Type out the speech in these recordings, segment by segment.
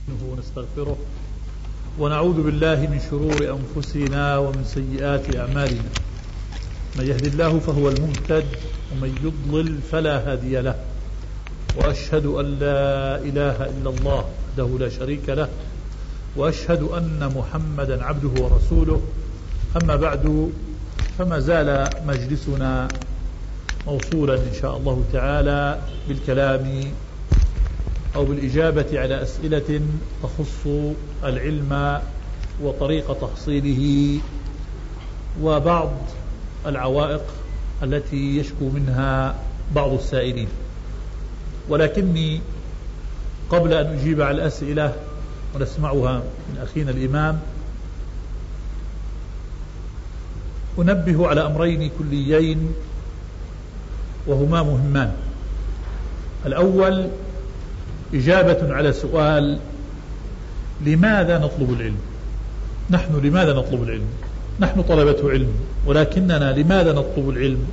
ونستغفره ونعوذ بالله من شرور أنفسنا ومن سيئات أعمالنا. من يهد الله فهو المهتد ومن يضلل فلا هادي له، وأشهد أن لا إله إلا الله وحده لا شريك له، وأشهد أن محمدا عبده ورسوله. أما بعد، فما زال مجلسنا موصولا إن شاء الله تعالى بالكلام أو بالإجابة على أسئلة تخص العلم وطريقة تحصيله وبعض العوائق التي يشكو منها بعض السائلين. ولكني قبل أن أجيب على الأسئلة ونسمعها من أخينا الإمام أنبه على أمرين كليين وهما مهمان. الأول إجابة على سؤال: لماذا نطلب العلم؟ نحن لماذا نطلب العلم؟ نحن طلبة علم، ولكننا لماذا نطلب العلم؟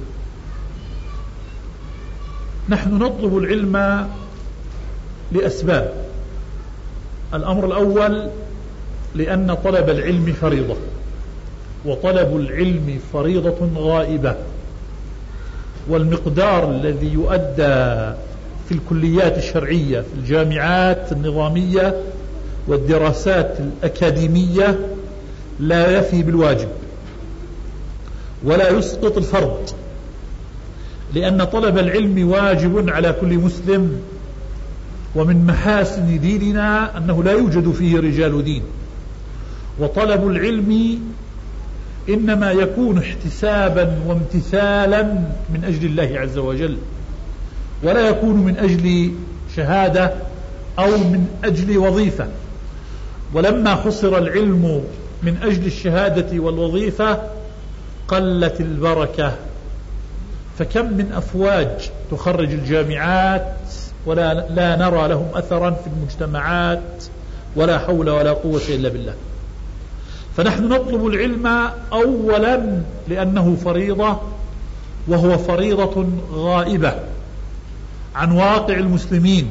نحن نطلب العلم لأسباب. الأمر الأول: لأن طلب العلم فريضة، وطلب العلم فريضة غائبة، والمقدار الذي يؤدى في الكليات الشرعية في الجامعات النظامية والدراسات الأكاديمية لا يفي بالواجب ولا يسقط الفرض، لأن طلب العلم واجب على كل مسلم. ومن محاسن ديننا أنه لا يوجد فيه رجال دين، وطلب العلم إنما يكون احتسابا وامتثالا من أجل الله عز وجل، ولا يكون من أجل شهادة أو من أجل وظيفة. ولما حصر العلم من أجل الشهادة والوظيفة قلت البركة، فكم من أفواج تخرج الجامعات ولا نرى لهم أثرا في المجتمعات، ولا حول ولا قوة إلا بالله. فنحن نطلب العلم أولا لأنه فريضة، وهو فريضة غائبة عن واقع المسلمين.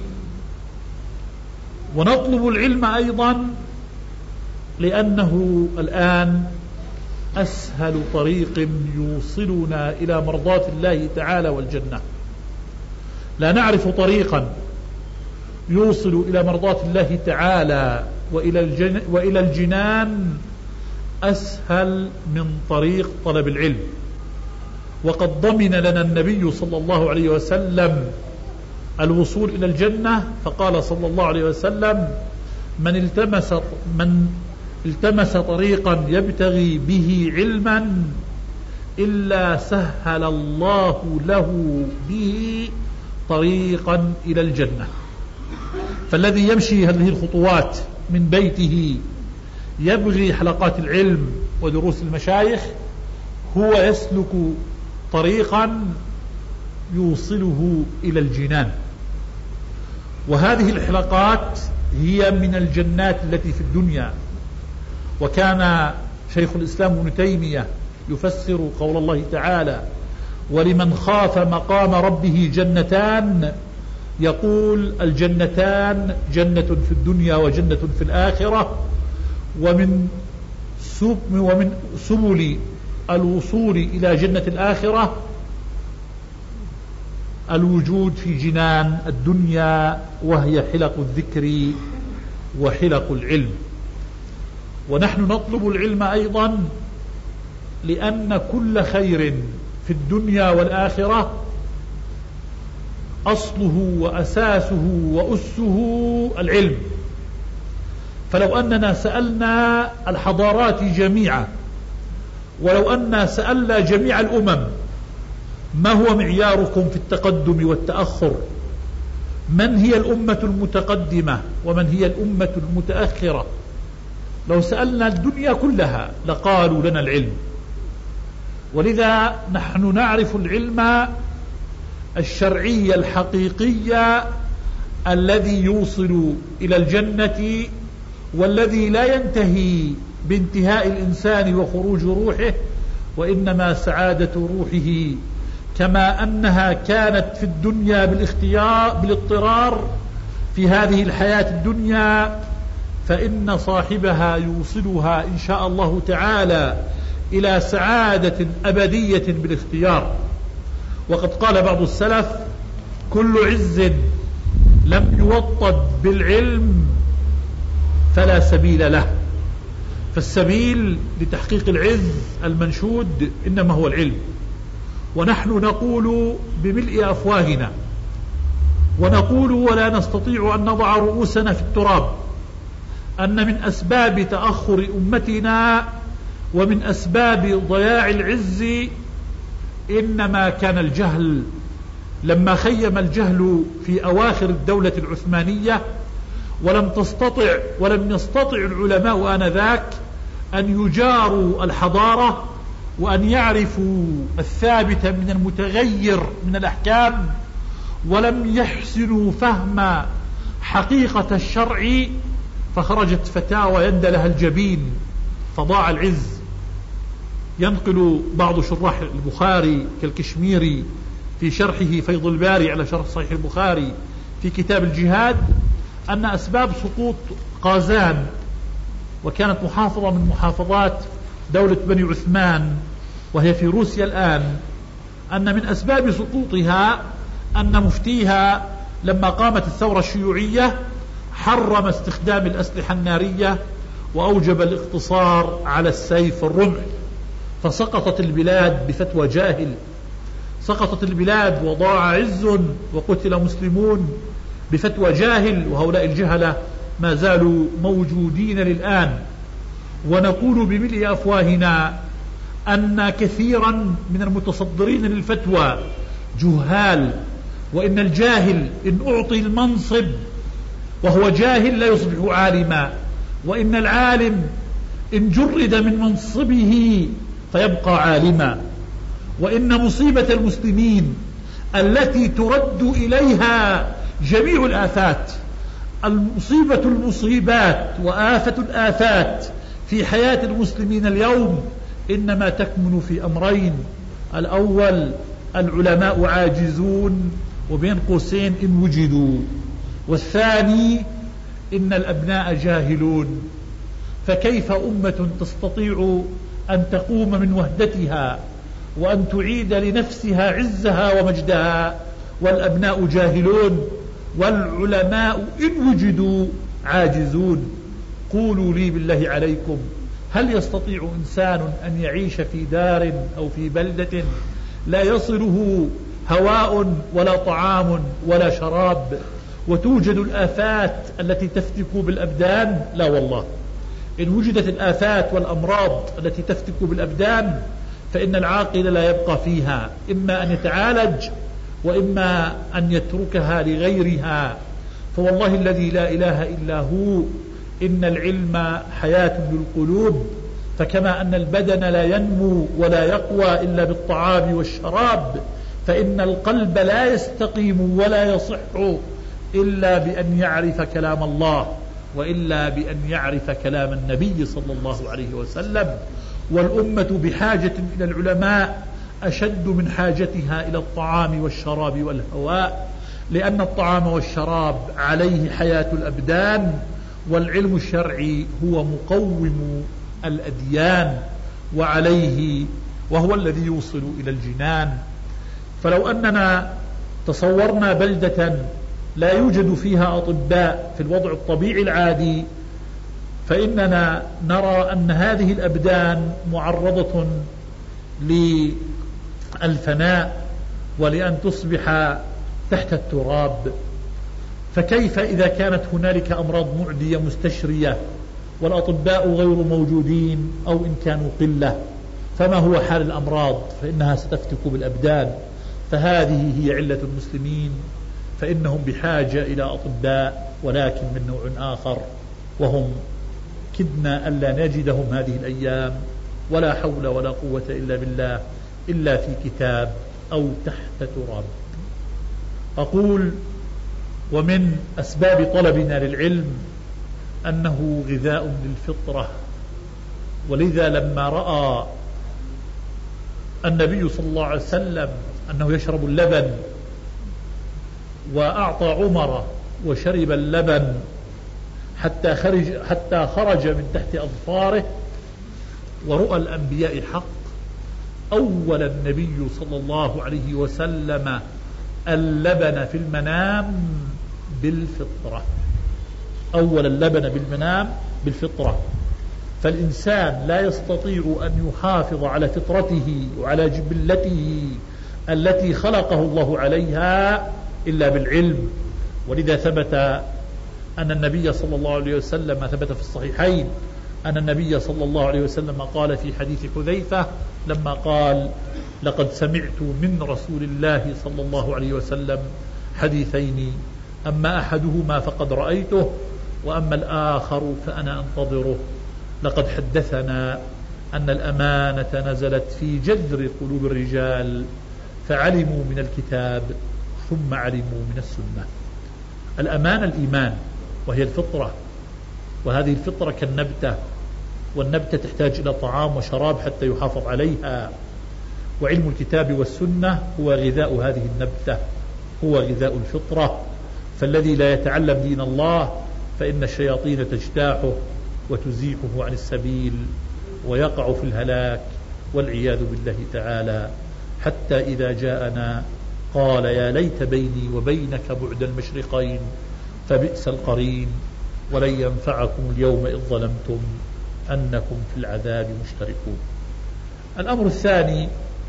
ونطلب العلم أيضا لأنه الآن أسهل طريق يوصلنا إلى مرضاة الله تعالى والجنة. لا نعرف طريقا يوصل إلى مرضاة الله تعالى وإلى الجنان أسهل من طريق طلب العلم. وقد ضمن لنا النبي صلى الله عليه وسلم الوصول إلى الجنة، فقال صلى الله عليه وسلم: من التمس طريقا يبتغي به علما إلا سهل الله له به طريقا إلى الجنة. فالذي يمشي هذه الخطوات من بيته يبغي حلقات العلم ودروس المشايخ هو يسلك طريقا يوصله إلى الجنان. وهذه الحلقات هي من الجنات التي في الدنيا. وكان شيخ الإسلام ابن تيمية يفسر قول الله تعالى: ولمن خاف مقام ربه جنتان، يقول: الجنتان جنة في الدنيا وجنة في الآخرة. ومن سبل الوصول إلى جنة الآخرة الوجود في جنان الدنيا، وهي حلق الذكر وحلق العلم. ونحن نطلب العلم أيضا لأن كل خير في الدنيا والآخرة أصله وأساسه وأسه العلم. فلو أننا سألنا الحضارات جميعا، ولو أننا سألنا جميع الأمم: ما هو معياركم في التقدم والتأخر؟ من هي الأمة المتقدمة ومن هي الأمة المتأخرة؟ لو سألنا الدنيا كلها لقالوا لنا العلم. ولذا نحن نعرف العلم الشرعي الحقيقي الذي يوصل إلى الجنة، والذي لا ينتهي بانتهاء الإنسان وخروج روحه، وإنما سعادة روحه كما أنها كانت في الدنيا بالاضطرار في هذه الحياة الدنيا فإن صاحبها يوصلها إن شاء الله تعالى إلى سعادة أبدية بالاختيار. وقد قال بعض السلف: كل عز لم يوطد بالعلم فلا سبيل له. فالسبيل لتحقيق العز المنشود إنما هو العلم. ونحن نقول بملء أفواهنا، ونقول ولا نستطيع أن نضع رؤوسنا في التراب، أن من أسباب تأخر أمتنا ومن أسباب ضياع العز إنما كان الجهل. لما خيم الجهل في أواخر الدولة العثمانية ولم يستطع العلماء آنذاك أن يجاروا الحضارة وأن يعرفوا الثابت من المتغير من الأحكام، ولم يحسنوا فهم حقيقة الشرع، فخرجت فتاوى يندى لها الجبين فضاع العز. ينقل بعض شراح البخاري كالكشميري في شرحه فيض الباري على شرح صحيح البخاري في كتاب الجهاد أن أسباب سقوط قازان، وكانت محافظة من محافظات دولة بني عثمان وهي في روسيا الآن، أن من أسباب سقوطها أن مفتيها لما قامت الثورة الشيوعية حرم استخدام الأسلحة النارية وأوجب الاقتصار على السيف والرمح، فسقطت البلاد بفتوى جاهل. سقطت البلاد وضاع عز وقتل مسلمون بفتوى جاهل، وهؤلاء الجهلة ما زالوا موجودين للآن. ونقول بملء أفواهنا أن كثيرا من المتصدرين للفتوى جهال، وإن الجاهل إن أعطي المنصب وهو جاهل لا يصبح عالما، وإن العالم إن جرد من منصبه فيبقى عالما. وإن مصيبة المسلمين التي ترد إليها جميع الآفات، المصيبة المصيبات وآفة الآفات في حياة المسلمين اليوم إنما تكمن في أمرين: الأول العلماء عاجزون وبين قوسين إن وجدوا، والثاني إن الأبناء جاهلون. فكيف أمة تستطيع أن تقوم من وحدتها وأن تعيد لنفسها عزها ومجدها والأبناء جاهلون والعلماء إن وجدوا عاجزون؟ قولوا لي بالله عليكم، هل يستطيع إنسان أن يعيش في دار أو في بلدة لا يصله هواء ولا طعام ولا شراب وتوجد الآفات التي تفتك بالأبدان؟ لا والله. إن وجدت الآفات والأمراض التي تفتك بالأبدان فإن العاقل لا يبقى فيها، إما أن يتعالج وإما أن يتركها لغيرها. فوالله الذي لا إله إلا هو إن العلم حياة للقلوب، فكما أن البدن لا ينمو ولا يقوى إلا بالطعام والشراب، فإن القلب لا يستقيم ولا يصح إلا بأن يعرف كلام الله، وإلا بأن يعرف كلام النبي صلى الله عليه وسلم. والأمة بحاجة إلى العلماء أشد من حاجتها إلى الطعام والشراب والهواء، لأن الطعام والشراب عليه حياة الأبدان، والعلم الشرعي هو مقوم الأديان وعليه، وهو الذي يوصل إلى الجنان. فلو أننا تصورنا بلدة لا يوجد فيها أطباء في الوضع الطبيعي العادي، فإننا نرى أن هذه الأبدان معرضة للفناء ولأن تصبح تحت التراب. فكيف إذا كانت هنالك أمراض معدية مستشرية والأطباء غير موجودين أو إن كانوا قلة؟ فما هو حال الأمراض؟ فإنها ستفتك بالأبدان. فهذه هي علة المسلمين، فإنهم بحاجة إلى أطباء ولكن من نوع آخر، وهم كدنا ألا نجدهم هذه الأيام، ولا حول ولا قوة إلا بالله، إلا في كتاب أو تحت تراب. أقول: ومن أسباب طلبنا للعلم أنه غذاء للفطرة، ولذا لما رأى النبي صلى الله عليه وسلم أنه يشرب اللبن وأعطى عمر وشرب اللبن حتى خرج من تحت أظفاره، ورؤى الأنبياء حق. أول النبي صلى الله عليه وسلم اللبن في المنام بالفطرة، أول اللبن بالمنام بالفطرة. فالإنسان لا يستطيع أن يحافظ على فطرته وعلى جبلته التي خلقه الله عليها إلا بالعلم. ولذا ثبت أن النبي صلى الله عليه وسلم، ثبت في الصحيحين أن النبي صلى الله عليه وسلم قال في حديث حذيفة لما قال: لقد سمعت من رسول الله صلى الله عليه وسلم حديثين، أما أحدهما فقد رأيته، وأما الآخر فأنا أنتظره. لقد حدثنا أن الأمانة نزلت في جذر قلوب الرجال فعلموا من الكتاب ثم علموا من السنة. الأمانة الإيمان، وهي الفطرة، وهذه الفطرة كالنبتة، والنبتة تحتاج إلى طعام وشراب حتى يحافظ عليها. وعلم الكتاب والسنة هو غذاء هذه النبتة، هو غذاء الفطرة. فالذي لا يتعلم دين الله فإن الشياطين تجتاحه وتزيحه عن السبيل ويقع في الهلاك والعياذ بالله تعالى، حتى إذا جاءنا قال: يا ليت بيني وبينك بعد المشرقين فبئس القرين، ولن ينفعكم اليوم إذ ظلمتم أنكم في العذاب مشتركون. الأمر الثاني: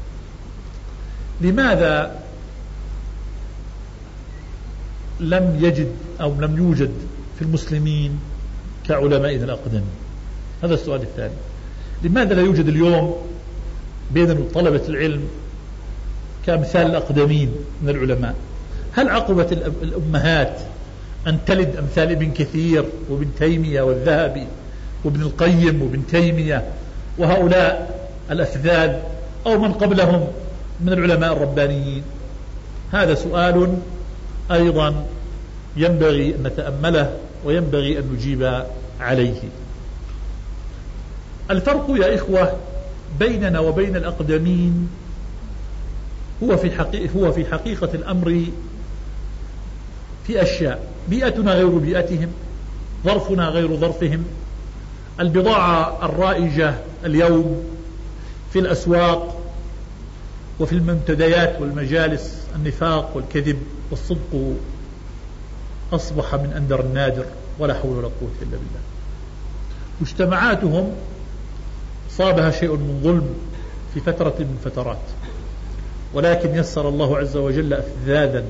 لماذا لم يجد أو لم يوجد في المسلمين كعلمائنا الأقدمين؟ هذا السؤال الثاني. لماذا لا يوجد اليوم بين طلبة العلم كأمثال الأقدمين من العلماء؟ هل عقبت الأمهات أن تلد أمثال ابن كثير وابن تيمية والذهبي وابن القيم وابن تيمية وهؤلاء الأفذاذ، أو من قبلهم من العلماء الربانيين؟ هذا سؤال أيضا ينبغي أن نتأمله وينبغي أن نجيب عليه. الفرق يا إخوة بيننا وبين الأقدمين هو في حقيقة الأمر في أشياء: بيئتنا غير بيئتهم، ظرفنا غير ظرفهم، البضاعة الرائجة اليوم في الأسواق وفي المنتديات والمجالس، النفاق والكذب والصدق أصبح من أندر النادر، ولا حول ولا قوة إلا بالله. مجتمعاتهم صابها شيء من ظلم في فترة من فترات، ولكن يسر الله عز وجل أفذاذا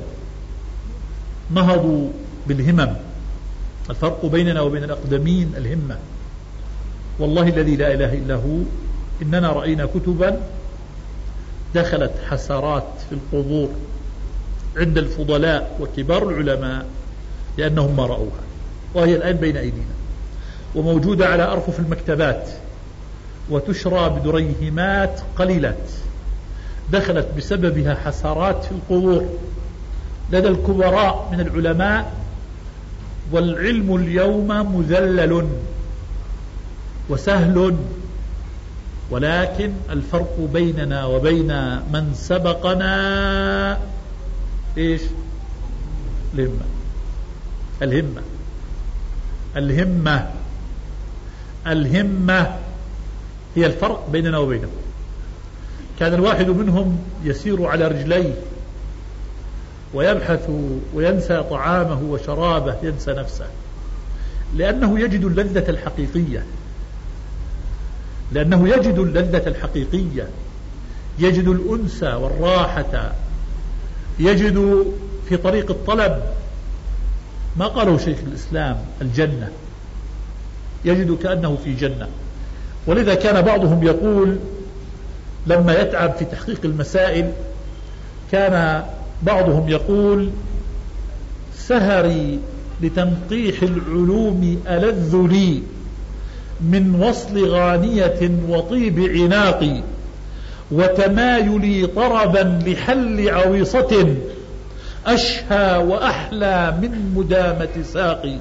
نهضوا بالهمم. الفرق بيننا وبين الأقدمين الهمة. والله الذي لا إله إلا هو، إننا رأينا كتبا دخلت حسرات في القبور عند الفضلاء وكبار العلماء لأنهم ما رأوها، وهي الآن بين أيدينا وموجودة على أرفف المكتبات، وتشرى بدريهمات قليلات، دخلت بسببها حسرات في القبور لدى الكبراء من العلماء. والعلم اليوم مذلل وسهل، ولكن الفرق بيننا وبين من سبقنا إيش؟ الهمة هي الفرق بيننا وبينهم. كان الواحد منهم يسير على رجليه ويبحث وينسى طعامه وشرابه، ينسى نفسه، لأنه يجد اللذة الحقيقية، يجد الأنس والراحة، يجد في طريق الطلب ما قاله شيخ الإسلام الجنة، يجد كأنه في جنة. ولذا كان بعضهم يقول لما يتعب في تحقيق المسائل، كان بعضهم يقول: سهري لتنقيح العلوم ألذ لي من وصل غانية وطيب عناقي، وتمايلي طربا لحل عويصة أشهى وأحلى من مدامة ساقي،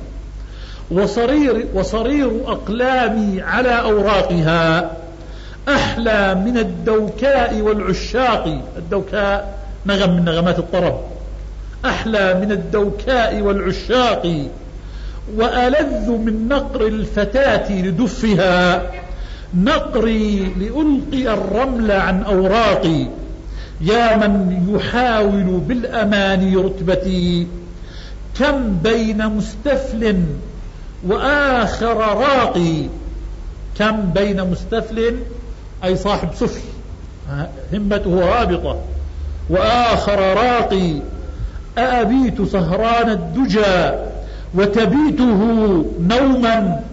وصرير أقلامي على أوراقها أحلى من الدوكاء والعشاق. الدوكاء نغم من نغمات الطرب، أحلى من الدوكاء والعشاق، وألذ من نقر الفتاة لدفها نقري لألقي الرمل عن أوراقي يا من يحاول بالأماني رتبتي كم بين مستفل وآخر راقي كم بين مستفل أي صاحب سفل همته رابطة وآخر راقي أأبيت سهران الدجى وتبيته نوما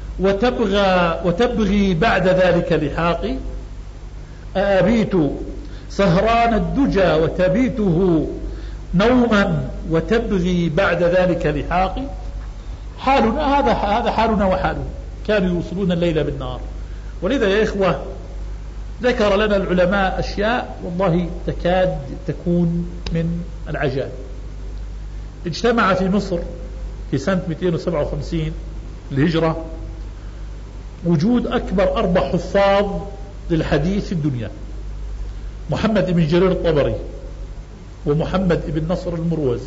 وتبغي بعد ذلك لحاقي أأبيت سهران الدجى وتبيته نوما وتبغي بعد ذلك لحاقي حالنا هذا حالنا وحالهم كانوا يوصلون الليل بالنهار. ولذا يا إخوة ذكر لنا العلماء أشياء والله تكاد تكون من العجائب. اجتمع في مصر في سنة 257 الهجرة وجود أكبر 4 حفاظ للحديث في الدنيا: محمد بن جرير الطبري، ومحمد بن نصر المروزي،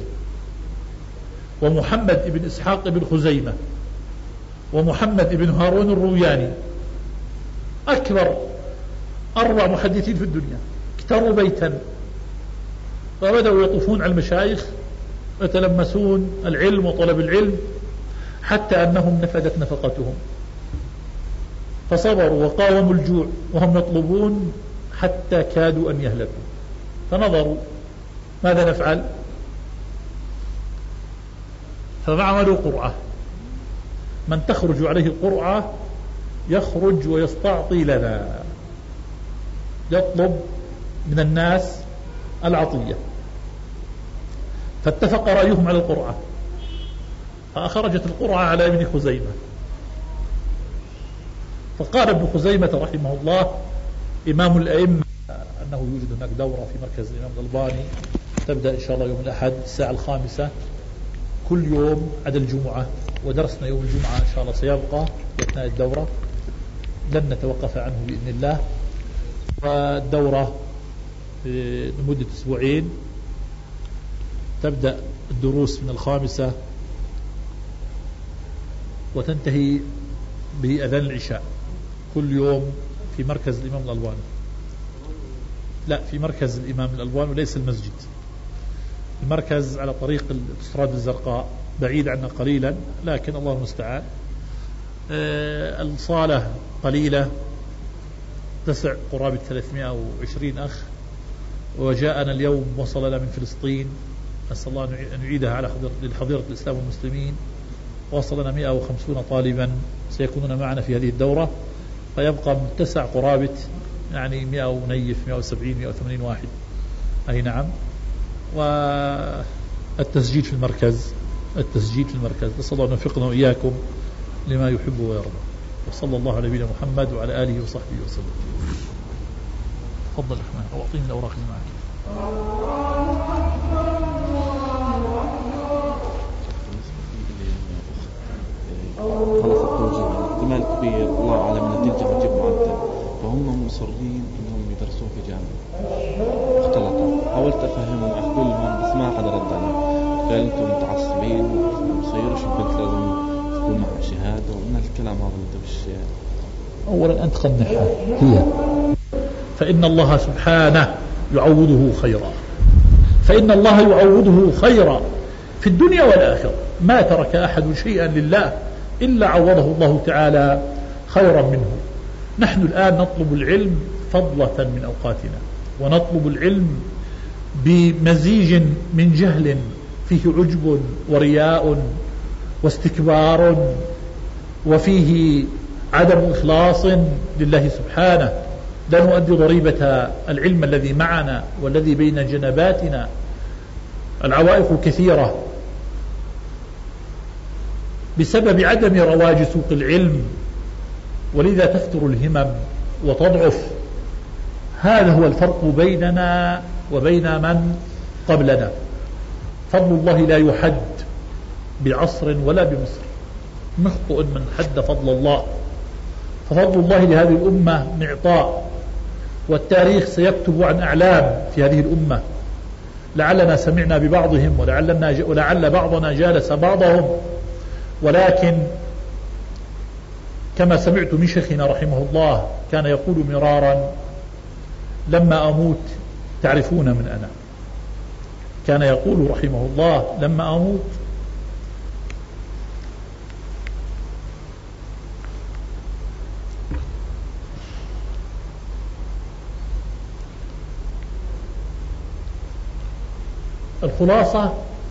ومحمد بن إسحاق بن خزيمة، ومحمد بن هارون الروياني. أكبر 4 محدثين في الدنيا اكتروا بيتا وبدأوا يطوفون على المشايخ يتلمسون العلم وطلب العلم حتى أنهم نفدت نفقتهم فصبروا وقاوموا الجوع وهم يطلبون حتى كادوا أن يهلكوا. فنظروا ماذا نفعل؟ فعملوا قرعة، من تخرج عليه القرعة يخرج ويستعطي لنا، يطلب من الناس العطية. فاتفق رأيهم على القرعة فأخرجت القرعة على ابن خزيمة. فقال ابن خزيمة رحمه الله إمام الأئمة أنه يوجد هناك دورة في مركز الإمام الألباني تبدأ إن شاء الله يوم الأحد الساعة 5 كل يوم عدا الجمعة، ودرسنا يوم الجمعة إن شاء الله سيبقى أثناء الدورة لن نتوقف عنه بإذن الله. والدورة لمدة 2 أسبوع تبدأ الدروس من 5 وتنتهي بأذان العشاء كل يوم في مركز الإمام الألباني. لا، في مركز الإمام الألباني وليس المسجد. المركز على طريق الأسراد الزرقاء بعيد عنا قليلا لكن الله المستعان. الصالة قليلة تسع قرابة 320 أخ، وجاءنا اليوم وصلنا من فلسطين نسأل الله أن يعيدها على حضيرة الإسلام والمسلمين. وصلنا 150 طالبا سيكونون معنا في هذه الدورة، فيبقى متسع قرابة يعني 100 ونيف 170 180 واحد. أي نعم. والتسجيل في المركز نسأل الله أن يوفقنا وإياكم لما يحب ويرضى. وصلى الله على نبينا محمد وعلى آله وصحبه وسلم. تفضل الرحمن أو أعطيني الأوراق اللي معك. خلص التوجيه احتمال كبير الله أعلم النتيجة بتجيب معدل، فهم مصرين إنهم يدرسون في جامعة مختلطة. حاولت أفهمهم أخذوا لهم بس ما حدا رد علي، قال أنتم متعصبين مصيرش البنت لازم تكون معها شهادة ومن الكلام هذا اللي بالشيء. أولا أنت قنعها هي، فإن الله سبحانه يعوضه خيرا في الدنيا والآخرة. ما ترك أحد شيئا لله إلا عوضه الله تعالى خيرا منه. نحن الآن نطلب العلم فضلة من أوقاتنا، ونطلب العلم بمزيج من جهل فيه عجب ورياء واستكبار، وفيه عدم إخلاص لله سبحانه. لا نؤدي ضريبة العلم الذي معنا والذي بين جنباتنا. العوائق كثيرة بسبب عدم رواج سوق العلم، ولذا تفتر الهمم وتضعف. هذا هو الفرق بيننا وبين من قبلنا. فضل الله لا يحد بعصر ولا بمصر، مخطئ من حد فضل الله. ففضل الله لهذه الأمة معطاء، والتاريخ سيكتب عن أعلام في هذه الأمة. لعلنا سمعنا ببعضهم ولعل بعضنا جالس بعضهم، ولكن كما سمعت من شيخنا رحمه الله كان يقول مرارا: لما أموت تعرفون من أنا. كان يقول رحمه الله: لما أموت الخلاصة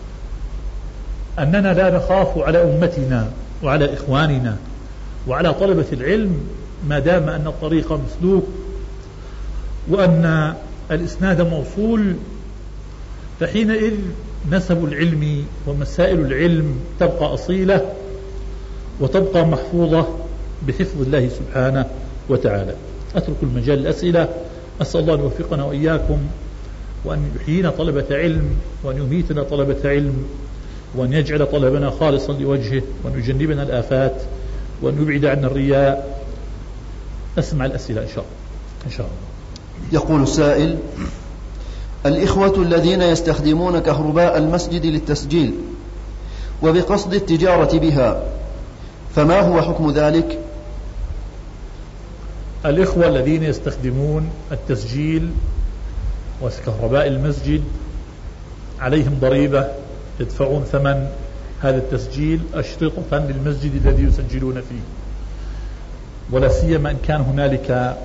أننا لا نخاف على أمتنا وعلى إخواننا وعلى طلبة العلم ما دام أن الطريق مسلوك وأن الإسناد موصول، فحينئذ نسب العلم ومسائل العلم تبقى أصيلة وتبقى محفوظة بحفظ الله سبحانه وتعالى. أترك المجال للأسئلة. أسأل الله أن يوفقنا وإياكم وأن يحيينا طلبة علم وأن يميتنا طلبة علم وأن يجعل طلبنا خالصا لوجهه وأن يجنبنا الآفات وأن يبعد عنا الرياء. أسمع الأسئلة إن شاء الله. يقول السائل: الإخوة الذين يستخدمون كهرباء المسجد للتسجيل وبقصد التجارة بها، فما هو حكم ذلك؟ الإخوة الذين يستخدمون التسجيل وكهرباء المسجد عليهم ضريبة، يدفعون ثمن هذا التسجيل أشرطة للمسجد الذي يسجلون فيه، ولا سيما إن كان هنالك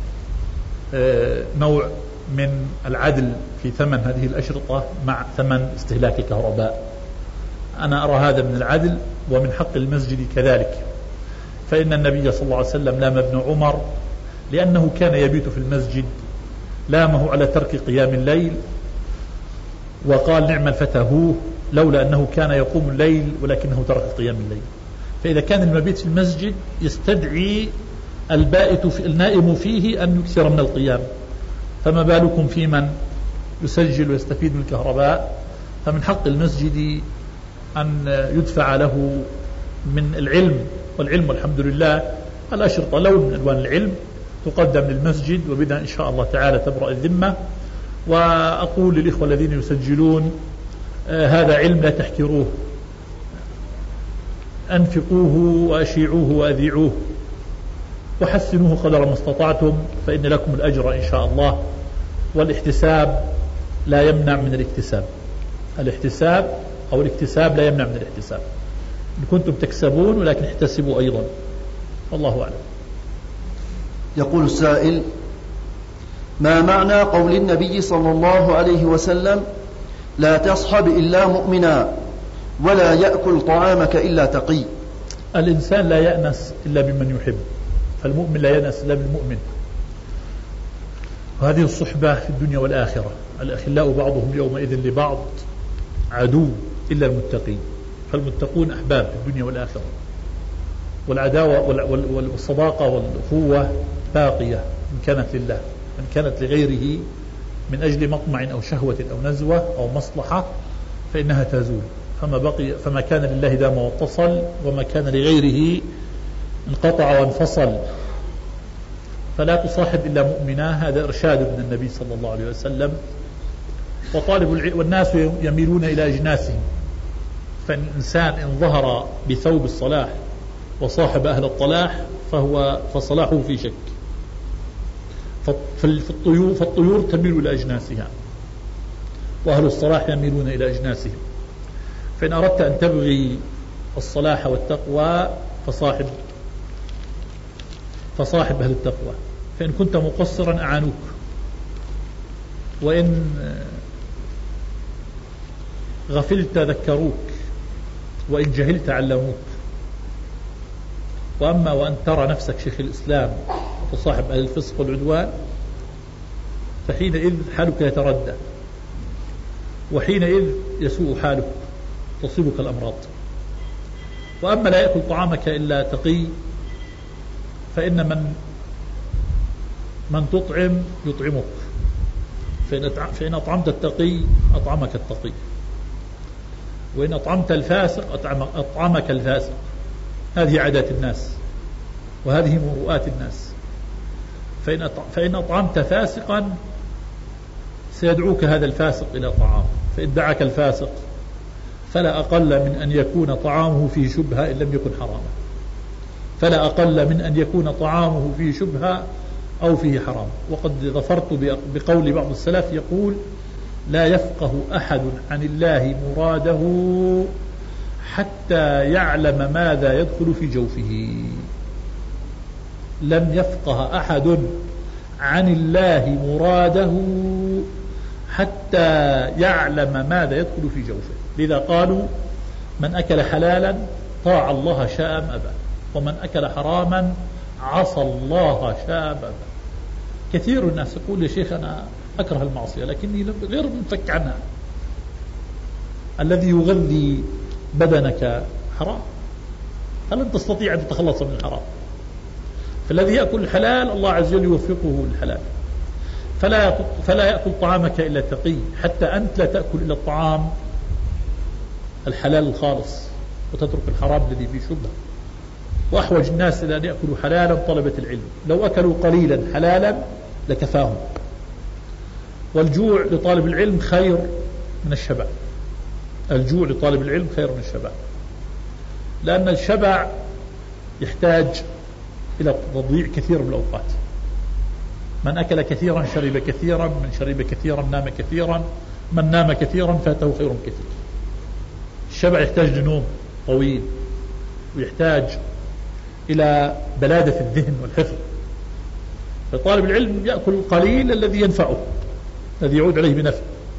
نوع من العدل في ثمن هذه الأشرطة مع ثمن استهلاك الكهرباء. أنا أرى هذا من العدل ومن حق المسجد كذلك، فإن النبي صلى الله عليه وسلم لام ابن عمر لأنه كان يبيت في المسجد، لامه على ترك قيام الليل وقال: نعم الفتى هو، لولا أنه كان يقوم الليل ولكنه ترك قيام الليل. فإذا كان المبيت في المسجد يستدعي النائم فيه أن يكثر من القيام، فما بالكم في من يسجل ويستفيد من الكهرباء؟ فمن حق المسجد أن يدفع له من العلم، والعلم والحمد لله الأشرطة لون من ألوان العلم تقدم للمسجد، وبنا إن شاء الله تعالى تبرأ الذمة. وأقول للإخوة الذين يسجلون: هذا علم لا تحكروه، أنفقوه وأشيعوه وأذيعوه وحسنوه قدر ما استطعتم، فإن لكم الأجر إن شاء الله. والاحتساب لا يمنع من الاكتساب، الاحتساب أو الاكتساب لا يمنع من الاحتساب. إن كنتم تكسبون ولكن احتسبوا أيضا، والله أعلم. يقول السائل: ما معنى قول النبي صلى الله عليه وسلم: لا تصحب إلا مؤمنا ولا يأكل طعامك إلا تقي؟ الإنسان لا يأنس إلا بمن يحب، فالمؤمن لا يأنس إلا بالمؤمن. وهذه الصحبة في الدنيا والآخرة. الأخلاء بعضهم يومئذ لبعض عدو إلا المتقين، فالمتقون أحباب في الدنيا والآخرة. والعداوة والصداقة والأخوة باقية إن كانت لله، إن كانت لغيره من أجل مطمع أو شهوة أو نزوة أو مصلحة فإنها تزول. فما كان لله دام واتصل، وما كان لغيره انقطع وانفصل. فلا تصاحب إلا مؤمنا، هذا إرشاد من النبي صلى الله عليه وسلم. والناس يميلون إلى أجناسهم، فالإنسان إن ظهر بثوب الصلاح وصاحب أهل الطلاح فصلاحه في شك. فالطيور تميل إلى أجناسها، وأهل الصلاح يميلون إلى أجناسهم. فإن أردت أن تبغي الصلاح والتقوى فصاحب أهل التقوى، فإن كنت مقصرا أعانوك، وإن غفلت ذكروك، وإن جهلت علموك. وأما وأن ترى نفسك شيخ الإسلام وتصاحب أهل الفسق والعدوان فحينئذ حالك يتردى، وحينئذ يسوء حالك، تصيبك الأمراض. وأما لا يأكل طعامك إلا تقي، فإن من تطعم يطعمك، فإن أطعمت التقي أطعمك التقي، وإن أطعمت الفاسق أطعمك الفاسق. هذه عادات الناس وهذه مروءات الناس. فإن أطعمت فاسقا سيدعوك هذا الفاسق إلى طعام، فإن دعاك الفاسق فلا أقل من أن يكون طعامه فيه شبهة إن لم يكن حراما، فلا أقل من أن يكون طعامه فيه شبهة أو فيه حرام. وقد ظفرت بقول بعض السلف يقول: لا يفقه أحد عن الله مراده حتى يعلم ماذا يدخل في جوفه. لم يفقه أحد عن الله مراده حتى يعلم ماذا يدخل في جوفه. لذا قالوا: من أكل حلالا طاع الله شاء أم أبى، ومن أكل حراما عصى الله شاء أم أبى. كثير الناس يقول: يا شيخ أنا أكره المعصية لكني غير منفك عنها. الذي يغذي بدنك حرام، فلن تستطيع أن تتخلص من الحرام. فالذي يأكل الحلال الله عز وجل يوفقه للحلال، فلا يأكل طعامك إلا تقي، حتى أنت لا تأكل إلا الطعام الحلال الخالص وتترك الحرام الذي فيه شبهة. وأحوج الناس إلى أن يأكلوا حلالا طلبة العلم، لو أكلوا قليلا حلالا لكفاهم. والجوع لطالب العلم خير من الشبع، الجوع لطالب العلم خير من الشبع، لأن الشبع يحتاج إلى تضييع كثير من الأوقات. من أكل كثيرا شرب كثيرا، من شرب كثيرا نام كثيرا، من نام كثيرا فاته خير كثير. الشبع يحتاج لنوم طويل، ويحتاج إلى بلادة الذهن والحفظ. فطالب العلم يأكل القليل الذي ينفعه، الذي يعود عليه بنفع.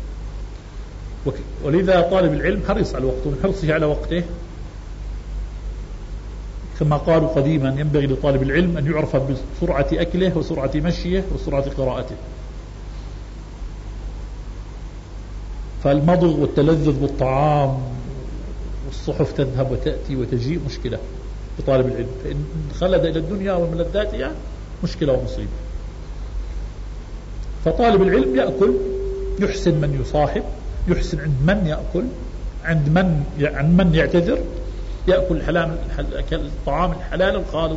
ولذا طالب العلم حريص على وقته، من حرصه على وقته كما قالوا قديما: ينبغي لطالب العلم أن يعرف بسرعة أكله وسرعة مشيه وسرعة قراءته. فالمضغ والتلذذ بالطعام والصحف تذهب وتأتي وتجيء مشكلة لطالب العلم، فإن خلد إلى الدنيا وملذاتها مشكلة ومصيبة. فطالب العلم يأكل، يحسن من يصاحب، يحسن عند من يأكل، عند من يعتذر، يأكل الطعام الحلال الخالص،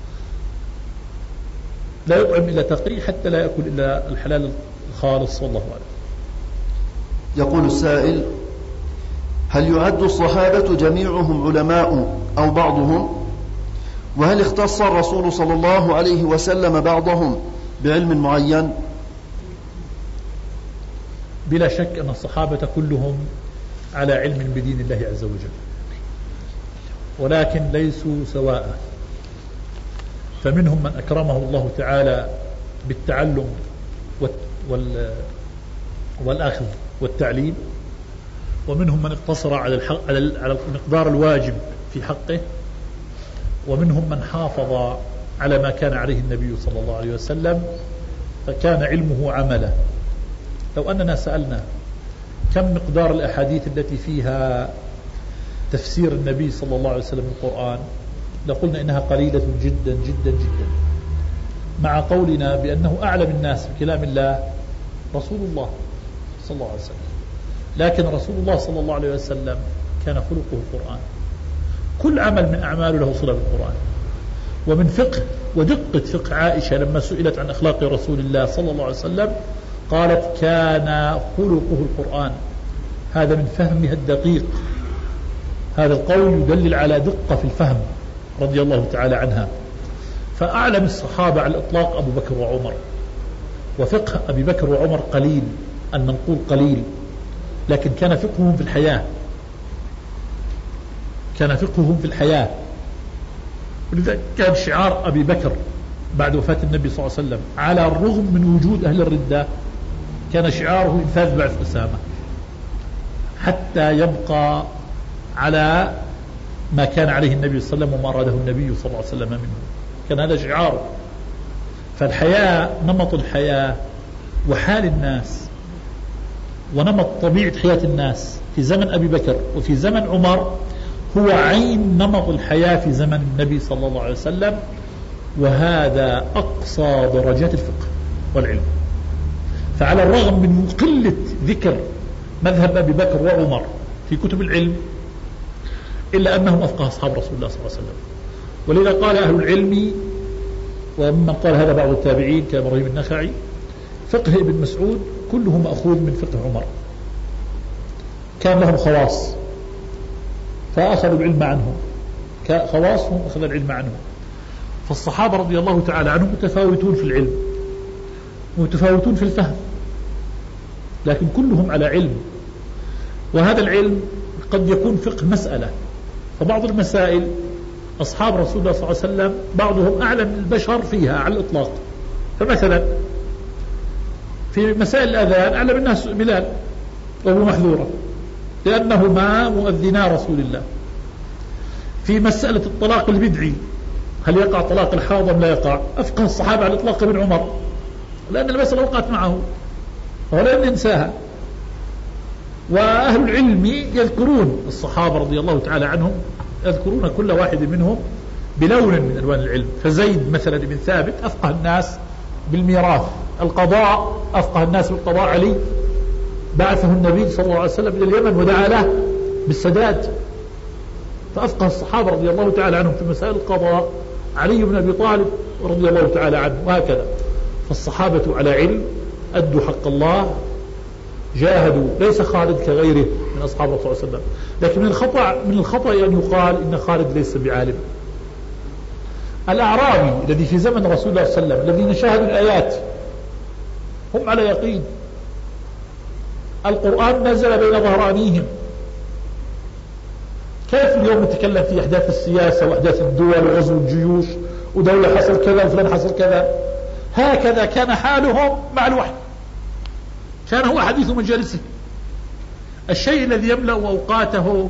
لا يطعم إلا تقي حتى لا يأكل إلا الحلال الخالص. والله أعلم. يقول السائل: هل يعد الصحابة جميعهم علماء أو بعضهم؟ وهل اختص الرسول صلى الله عليه وسلم بعضهم بعلم معين؟ بلا شك أن الصحابة كلهم على علم بدين الله عز وجل، ولكن ليسوا سواء. فمنهم من أكرمه الله تعالى بالتعلم والأخذ والتعليم، ومنهم من اقتصر على المقدار الواجب في حقه، ومنهم من حافظ على ما كان عليه النبي صلى الله عليه وسلم فكان علمه عمله. لو أننا سألنا كم مقدار الأحاديث التي فيها تفسير النبي صلى الله عليه وسلم القرآن لقلنا إنها قليلة جدا جدا جدا، مع قولنا بأنه أعلم الناس بكلام الله رسول الله صلى الله عليه وسلم. لكن رسول الله صلى الله عليه وسلم كان خلقه القرآن، كل عمل من أعماله له صلة بالقرآن. ومن فقه ودقة فقه عائشة لما سئلت عن أخلاق رسول الله صلى الله عليه وسلم قالت: كان خلقه القرآن. هذا من فهمها الدقيق، هذا القول يدلل على دقة في الفهم رضي الله تعالى عنها. فأعلم الصحابة على الإطلاق أبو بكر وعمر، وفقه أبي بكر وعمر قليل، المنقول قليل، لكن كان فقههم في الحياة، كان فقههم في الحياة. ولذلك كان شعار أبي بكر بعد وفاة النبي صلى الله عليه وسلم على الرغم من وجود أهل الردة كان شعاره إنفاذ بعث أسامة حتى يبقى على ما كان عليه النبي صلى الله عليه وسلم وما أراده النبي صلى الله عليه وسلم منه، كان هذا شعاره. فالحياة، نمط الحياة وحال الناس ونمط طبيعة حياة الناس في زمن أبي بكر وفي زمن عمر هو عين نمط الحياة في زمن النبي صلى الله عليه وسلم، وهذا أقصى درجات الفقه والعلم. فعلى الرغم من قلة ذكر مذهب أبي بكر وعمر في كتب العلم إلا أنهم أفقه أصحاب رسول الله صلى الله عليه وسلم. ولذا قال أهل العلم، ومن قال هذا بعض التابعين كإبراهيم النخعي: فقه ابن مسعود كله مأخوذ من فقه عمر، كان لهم خواص فأخذوا العلم عنهم كخواصهم، أخذ العلم عنهم. فالصحابة رضي الله تعالى عنهم متفاوتون في العلم، متفاوتون في الفهم، لكن كلهم على علم. وهذا العلم قد يكون فقه مسألة، فبعض المسائل أصحاب رسول الله صلى الله عليه وسلم بعضهم أعلم من البشر فيها على الإطلاق. فمثلا في مسائل الأذان أعلم الناس بلال وأبو محذورة لأنهما مؤذنا رسول الله. في مسألة الطلاق البدعي هل يقع طلاق الحاض أم لا يقع، أفقه الصحابة على الإطلاق ابن عمر، لأن المسألة وقعت معه ولا ننساها. وأهل العلم يذكرون الصحابة رضي الله تعالى عنهم، يذكرون كل واحد منهم بلون من ألوان العلم. فزيد مثلا بن ثابت أفقه الناس بالميراث. القضاء أفقه الناس بالقضاء علي، بعثه النبي صلى الله عليه وسلم إلى اليمن ودعا له بالسداد. فأفقه الصحابة رضي الله تعالى عنهم في مسائل القضاء علي بن أبي طالب رضي الله تعالى عنه، وهكذا. فالصحابة على علم، أدوا حق الله، جاهدوا. ليس خالد كغيره من أصحاب الله صلى الله عليه وسلم، لكن من الخطأ أن يقال إن خالد ليس بعالم. الأعرابي الذي في زمن رسول الله صلى الله عليه وسلم الذين شاهدوا الآيات هم على يقين، القرآن نزل بين ظهرانيهم. كيف اليوم نتكلم في أحداث السياسة وأحداث الدول وغزو الجيوش ودولة حصل كذا وفلان حصل كذا؟ هكذا كان حالهم مع الوحي، كان هو حديث مجالسه. الشيء الذي يملأ أوقاتهم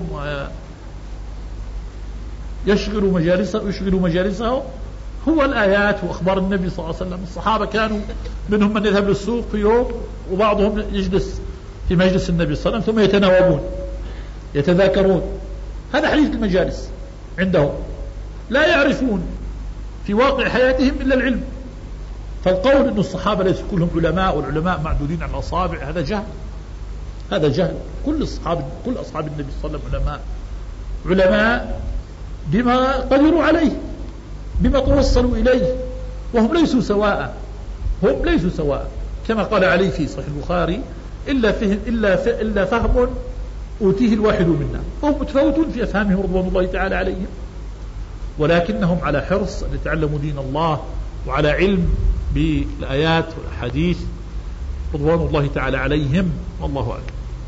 يشغل مجالسهم هو الآيات وأخبار النبي صلى الله عليه وسلم. الصحابة كانوا منهم من يذهب للسوق في يوم، وبعضهم يجلس في مجلس النبي صلى الله عليه وسلم ثم يتناوبون يتذاكرون. هذا حديث المجالس عندهم، لا يعرفون في واقع حياتهم إلا العلم. فالقول أن الصحابة ليسوا كلهم علماء والعلماء معدودين على الأصابع هذا جهل، هذا جهل. كل أصحاب النبي صلى الله عليه وسلم علماء بما قدروا عليه، بما توصلوا إليه، وهم ليسوا سواء، هم ليسوا سواء. كما قال علي في صحيح البخاري: إلا فهم أوتيه الواحد منا. فهم متفاوتون في أفهامهم رضوان الله تعالى عليهم، ولكنهم على حرص أن يتعلموا دين الله وعلى علم بالآيات والأحاديث رضوان الله تعالى عليهم، والله أعلم.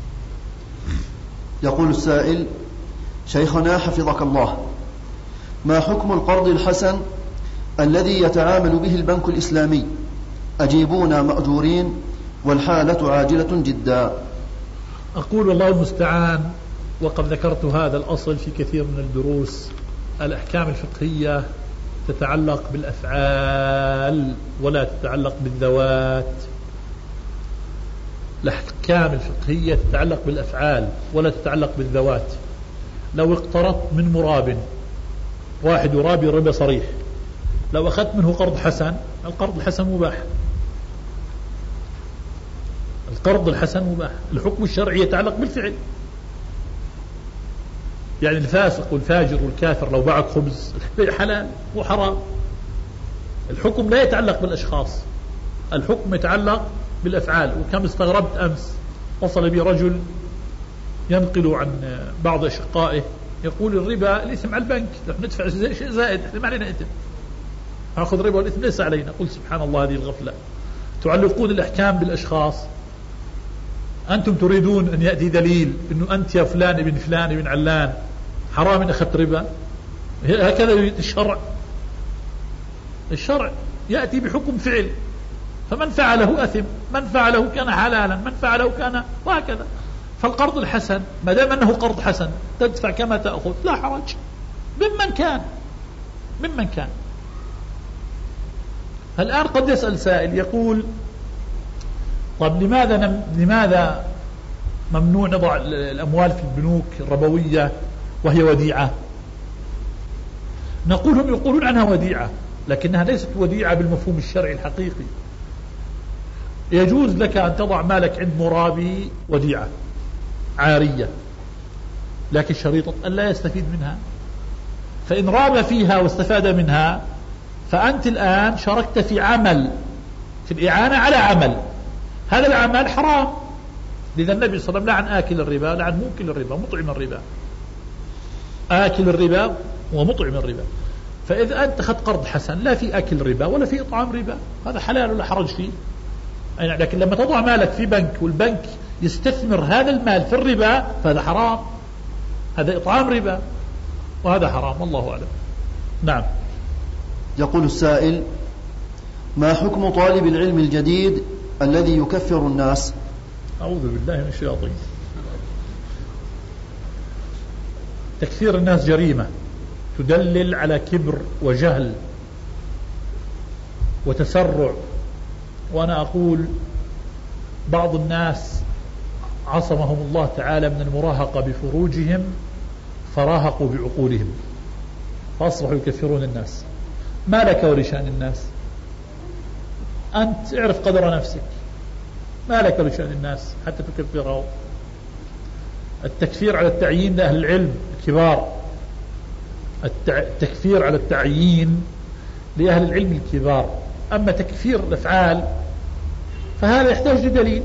يقول السائل: شيخنا حفظك الله، ما حكم القرض الحسن الذي يتعامل به البنك الإسلامي؟ أجيبونا مأجورين والحالة عاجلة جدا. أقول والله المستعان، وقد ذكرت هذا الأصل في كثير من الدروس. الأحكام الفقهية تتعلق بالأفعال ولا تتعلق بالذوات. الأحكام الفقهية تتعلق بالأفعال ولا تتعلق بالذوات. لو اقترضت من مراب، واحد يرابي ربا صريح، لو أخذت منه قرض حسن، القرض الحسن مباح، القرض الحسن مباح. الحكم الشرعي يتعلق بالفعل. يعني الفاسق والفاجر والكافر لو باعك خبز حلال وحرام. الحكم لا يتعلق بالأشخاص، الحكم يتعلق بالأفعال. وكم استغربت أمس وصل بي رجل ينقل عن بعض أشقائه يقول: الربا الإثم على البنك، نحن ندفع شيء زائد، احنا ما علينا إثم، نأخذ ربا والإثم ليس علينا. قل سبحان الله، هذه الغفلة. تعلقون الأحكام بالأشخاص. أنتم تريدون أن يأتي دليل أنه أنت يا فلان ابن فلان ابن علان حرام إن أخذت ربا. هكذا يريد الشرع يأتي بحكم فعل، فمن فعله أثم، من فعله كان حلالا، من فعله كان، وهكذا. فالقرض الحسن ما دام أنه قرض حسن تدفع كما تأخذ لا حرج، ممن كان. الآن قد يسأل سائل يقول: طب لماذا ممنوع نضع الأموال في البنوك الربوية وهي وديعة؟ نقول هم يقولون عنها وديعة، لكنها ليست وديعة بالمفهوم الشرعي الحقيقي. يجوز لك أن تضع مالك عند مرابي وديعة عارية، لكن شريطة أن لا يستفيد منها. فإن راب فيها واستفاد منها فأنت الآن شاركت في عمل، في الإعانة على عمل، هذا العمل حرام. لذا النبي صلى الله عليه وسلم لعن آكل الربا، لعن موكل الربا، مطعم الربا. آكل الربا ومطعم الربا. فإذا أنت أخذت قرض حسن لا في أكل ربا ولا في إطعام ربا، هذا حلال ولا حرج فيه. لكن لما تضع مالك في بنك والبنك يستثمر هذا المال في الربا فهذا حرام، هذا إطعام ربا وهذا حرام، والله أعلم. نعم. يقول السائل: ما حكم طالب العلم الجديد الذي يكفر الناس؟ أعوذ بالله من الشياطين. تكفير الناس جريمة تدلل على كبر وجهل وتسرع. وأنا أقول بعض الناس عصمهم الله تعالى من المراهقة بفروجهم فراهقوا بعقولهم فأصبحوا يكفرون الناس. ما لك ولشأن الناس؟ أنت اعرف قدر نفسك، ما لك ولشأن الناس حتى تكفره. التكفير على التعيين لأهل العلم الكبار، التكفير على التعيين لأهل العلم الكبار. أما تكفير الأفعال فهذا يحتاج لدليل.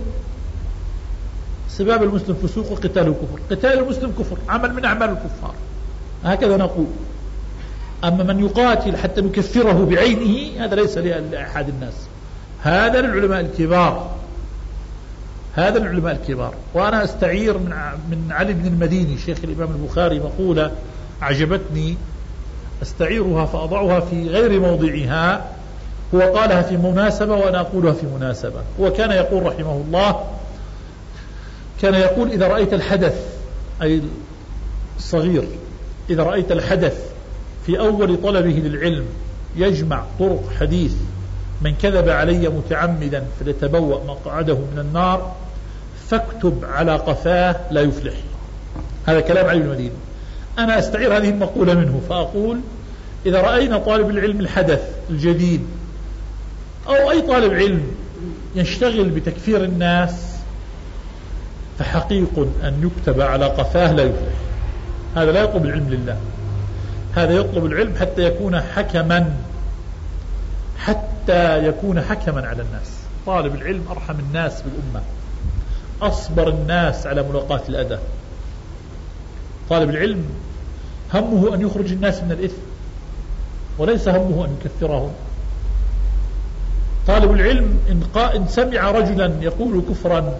سباب المسلم فسوق وقتاله كفر، قتال المسلم كفر، عمل من أعمال الكفار، هكذا نقول. أما من يقاتل حتى نكفره بعينه هذا ليس لأحد الناس، هذا للعلماء الكبار، هذا العلماء الكبار. وأنا أستعير من علي بن المديني شيخ الإمام البخاري مقولة أعجبتني، أستعيرها فأضعها في غير موضعها. هو قالها في مناسبة وأنا أقولها في مناسبة. هو كان يقول رحمه الله، كان يقول: إذا رأيت الحدث، أي الصغير، إذا رأيت الحدث في أول طلبه للعلم يجمع طرق حديث من كذب علي متعمدا فليتبوأ مقعده من النار فاكتب على قفاه لا يفلح. هذا كلام علي بن المديني. أنا أستعير هذه المقولة منه فأقول: إذا رأينا طالب العلم الحدث الجديد أو أي طالب علم يشتغل بتكفير الناس فحقيق أن يكتب على قفاه لا يفلح. هذا لا يطلب العلم لله، هذا يطلب العلم حتى يكون حكما، حتى يكون حكما على الناس. طالب العلم أرحم الناس بالأمة، أصبر الناس على ملاقاة الأذى. طالب العلم همه أن يخرج الناس من الإثم وليس همه أن يكفرهم. طالب العلم إن سمع رجلا يقول كفرا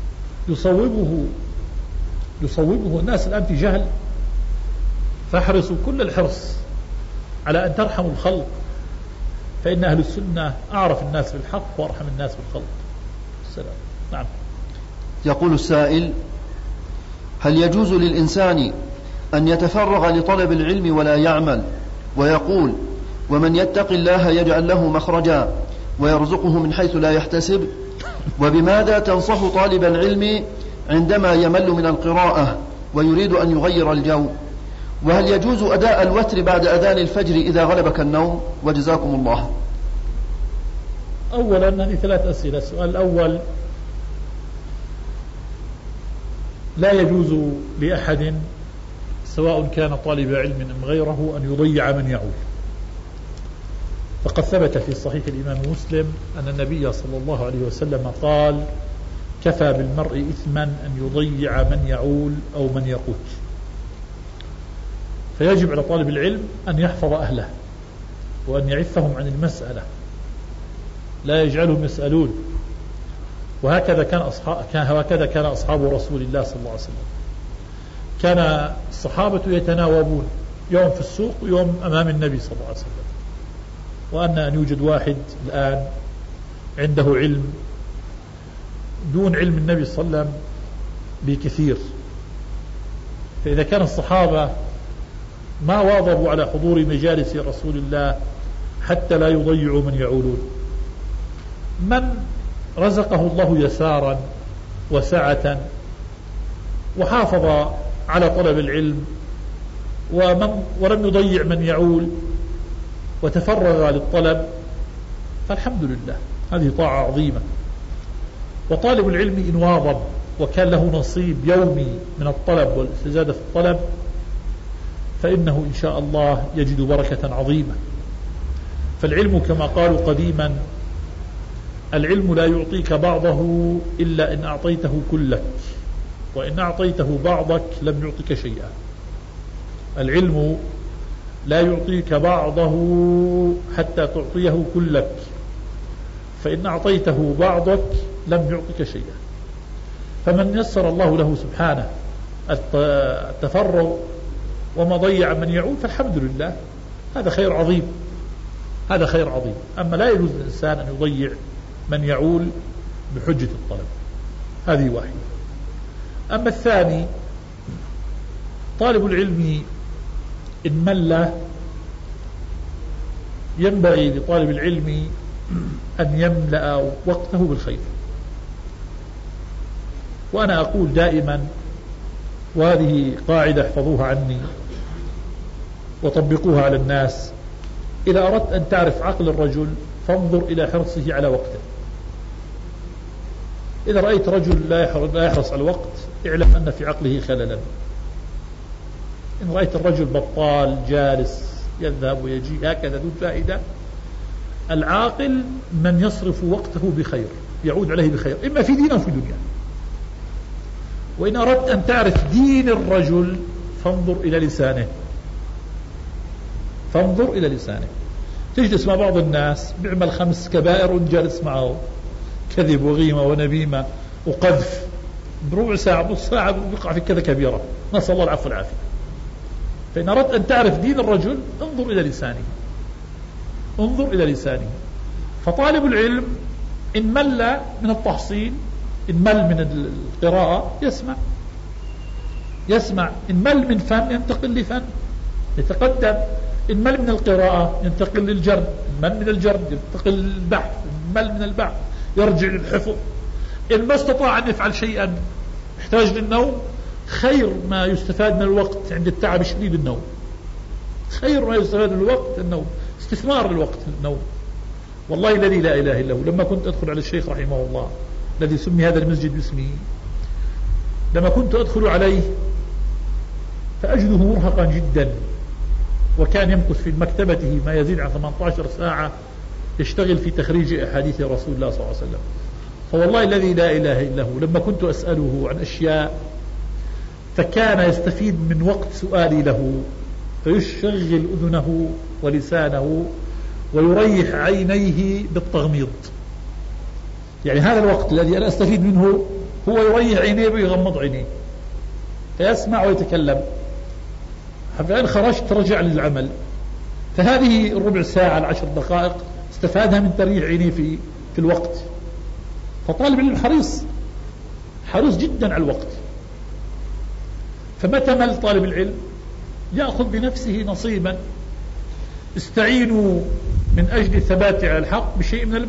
يصوبه الناس الآن في جهل، فاحرصوا كل الحرص على أن ترحموا الخلق، فإن أهل السنة أعرف الناس بالحق وأرحم الناس بالخلق. السلام. نعم. يقول السائل: هل يجوز للإنسان أن يتفرغ لطلب العلم ولا يعمل، ويقول: ومن يتق الله يجعل له مخرجا ويرزقه من حيث لا يحتسب؟ وبماذا تنصح طالب العلم عندما يمل من القراءة ويريد أن يغير الجو؟ وهل يجوز أداء الوتر بعد أذان الفجر إذا غلبك النوم؟ وجزاكم الله. أولا هذه 3 أسئلة. السؤال الأول: لا يجوز لأحد سواء كان طالب علم أم غيره أن يضيع من يعول. فقد ثبت في صحيح الإمام مسلم أن النبي صلى الله عليه وسلم قال: كفى بالمرء إثما أن يضيع من يعول أو من يقوت. فيجب على طالب العلم أن يحفظ أهله وأن يعفهم عن المسألة، لا يجعلهم يسألون. وهكذا كان أصحاب رسول الله صلى الله عليه وسلم. كان الصحابة يتناوبون، يوم في السوق ويوم أمام النبي صلى الله عليه وسلم. وأن يوجد واحد الآن عنده علم دون علم النبي صلى الله عليه وسلم بكثير. فإذا كان الصحابة ما واظبوا على حضور مجالس رسول الله حتى لا يضيعوا من يعولون، من رزقه الله يسارا وسعة وحافظ على طلب العلم ولم يضيع من يعول وتفرغ للطلب فالحمد لله، هذه طاعة عظيمة. وطالب العلم إن واظب وكان له نصيب يومي من الطلب والاستزادة في الطلب فإنه إن شاء الله يجد بركة عظيمة. فالعلم كما قالوا قديما: العلم لا يعطيك بعضه إلا إن أعطيته كلك، وإن أعطيته بعضك لم يعطيك شيئا. العلم لا يعطيك بعضه حتى تعطيه كلك، فإن أعطيته بعضك لم يعطك شيئا. فمن يسر الله له سبحانه التفرغ وما ضيع من يعول فالحمد لله، هذا خير عظيم، هذا خير عظيم. أما لا يجوز للإنسان أن يضيع من يعول بحجة الطلب، هذه واحدة. أما الثاني، طالب العلم إن مل ينبغي لطالب العلم أن يملأ وقته بالخير. وأنا أقول دائما، وهذه قاعدة احفظوها عني وطبقوها على الناس: إذا أردت أن تعرف عقل الرجل فانظر إلى حرصه على وقته. إذا رأيت رجل لا يحرص على الوقت اعلم أن في عقله خللا. إن رأيت الرجل بطال جالس يذهب ويجي هكذا دون فائدة، العاقل من يصرف وقته بخير يعود عليه بخير، إما في دينه وفي دنيا. وإن أردت أن تعرف دين الرجل فانظر إلى لسانه، فانظر إلى لسانه. تجلس مع بعض الناس بيعمل 5 كبائر وجالس معه كذب وغيمة ونميمة وقذف، بربع ساعة نص ساعة بيقع في كذا كبيرة، نسأل الله العفو والعافية. فإن أردت أن تعرف دين الرجل انظر إلى لسانه، انظر إلى لسانه. فطالب العلم إن مل من التحصيل، إن مل من القراءة يسمع، إن مل من فن ينتقل لفن يتقدم، إن مل من القراءة ينتقل للجرد، إن مل من الجرد ينتقل للبحث، إن مل من البحث يرجع للحفظ. إن ما استطاع أن يفعل شيئا يحتاج للنوم، خير ما يستفاد من الوقت عند التعب الشديد النوم، خير ما يستفاد من الوقت النوم، استثمار للوقت النوم. والله الذي لا إله إلا هو، لما كنت أدخل على الشيخ رحمه الله الذي سمي هذا المسجد باسمه، لما كنت أدخل عليه فأجده مرهقا جدا، وكان يمكث في مكتبته ما يزيد عن 18 ساعة يشتغل في تخريج أحاديث رسول الله صلى الله عليه وسلم. فوالله الذي لا إله إلا هو لما كنت أسأله عن أشياء فكان يستفيد من وقت سؤالي له، فيشغل أذنه ولسانه ويريح عينيه بالتغميض. يعني هذا الوقت الذي أنا أستفيد منه هو يريح عينيه ويغمض عينيه فيسمع ويتكلم. فإن خرجت رجع للعمل. فهذه الربع ساعة 10 دقائق استفادها من تريح عينيه في الوقت. فطالب العلم حريص جدا على الوقت. فمتى مل طالب العلم يأخذ بنفسه نصيبا. استعينوا من أجل الثبات على الحق بشيء من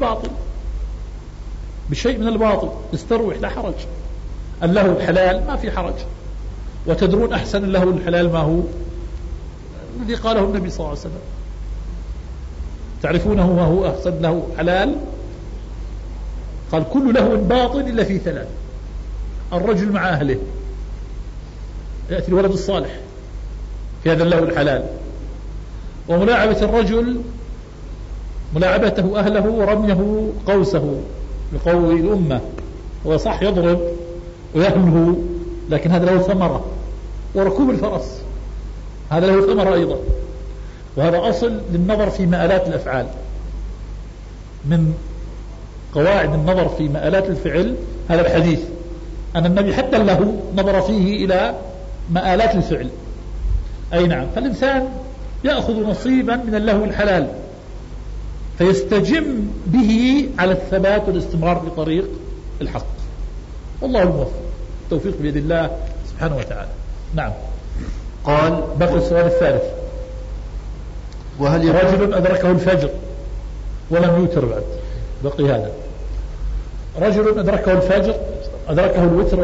الباطل، استروح لا حرج. له الحلال ما في حرج، وتدرون أحسن له الحلال ما هو الذي قاله النبي صلى الله عليه وسلم، تعرفونه ما هو أحسن له حلال؟ قال كل له باطل إلا في 3: الرجل مع أهله، يأتي الولد الصالح في هذا له الحلال، وملاعبة الرجل ملاعبته أهله ورميه قوسه بقول الأمة، وصح يضرب ويهله، لكن هذا له ثمرة، وركوب الفرس هذا له ثمرة أيضا. وهذا أصل للنظر في مآلات الأفعال، من قواعد النظر في مآلات الفعل هذا الحديث، أن النبي حتى له نظر فيه إلى مآلات الفعل. أي نعم. فالإنسان يأخذ نصيبا من اللهو الحلال فيستجم به على الثبات والاستمرار بطريق الحق. والله الموفق، التوفيق بيد الله سبحانه وتعالى. نعم. قال بقي السؤال الثالث: وهل رجل أدركه الفجر ولم يوتر بعد. بقي هذا: رجل أدركه الفجر، أدركه الوتر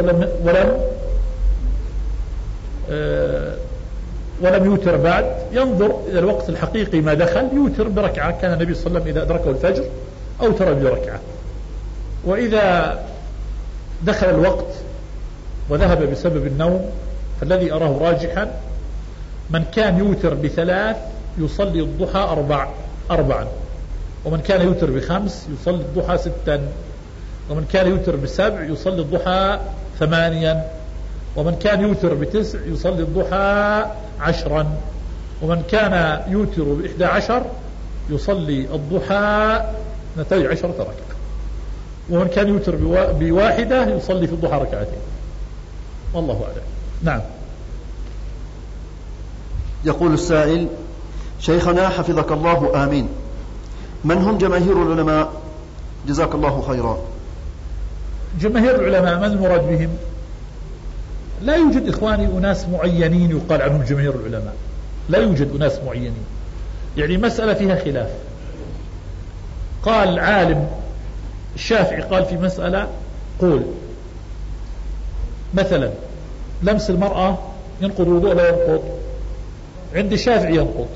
ولم يوتر بعد، ينظر إلى الوقت الحقيقي ما دخل يوتر بركعة. كان النبي صلى الله عليه وسلم إذا أدركه الفجر أوتر بركعة. وإذا دخل الوقت وذهب بسبب النوم فالذي أراه راجحا من كان يوتر ب3 يصلي الضحى 4، ومن كان يوتر ب5 يصلي الضحى 6، ومن كان يوتر ب7 يصلي الضحى 8، ومن كان يوتر ب9 يصلي الضحى 10، ومن كان يوتر ب11 يصلي الضحى 12 ركعة، ومن كان يوتر بواحدة يصلي في الضحى ركعتين، والله أعلم. نعم. يقول السائل: شيخنا حفظك الله آمين، من هم جماهير العلماء؟ جزاك الله خيرا. جماهير العلماء من المراد بهم؟ لا يوجد إخواني أناس معينين يقال عنهم جماهير العلماء، لا يوجد أناس معينين، يعني مسألة فيها خلاف. قال عالم الشافعي قال في مسألة، قول مثلا لمس المرأة ينقض الوضوء لا ينقض؟ عند الشافعي ينقض،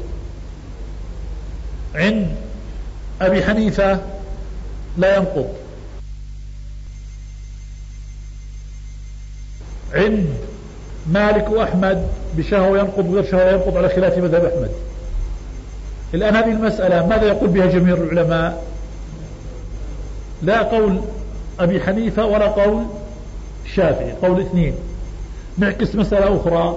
عند أبي حنيفة لا ينقض، عند مالك وأحمد بشهوة ينقض وغير شهوة ينقض على خلاف مذهب أحمد. الآن هذه المسألة ماذا يقول بها جماهير العلماء؟ لا قول أبي حنيفة ولا قول الشافعي، قول اثنين. نعكس مسألة أخرى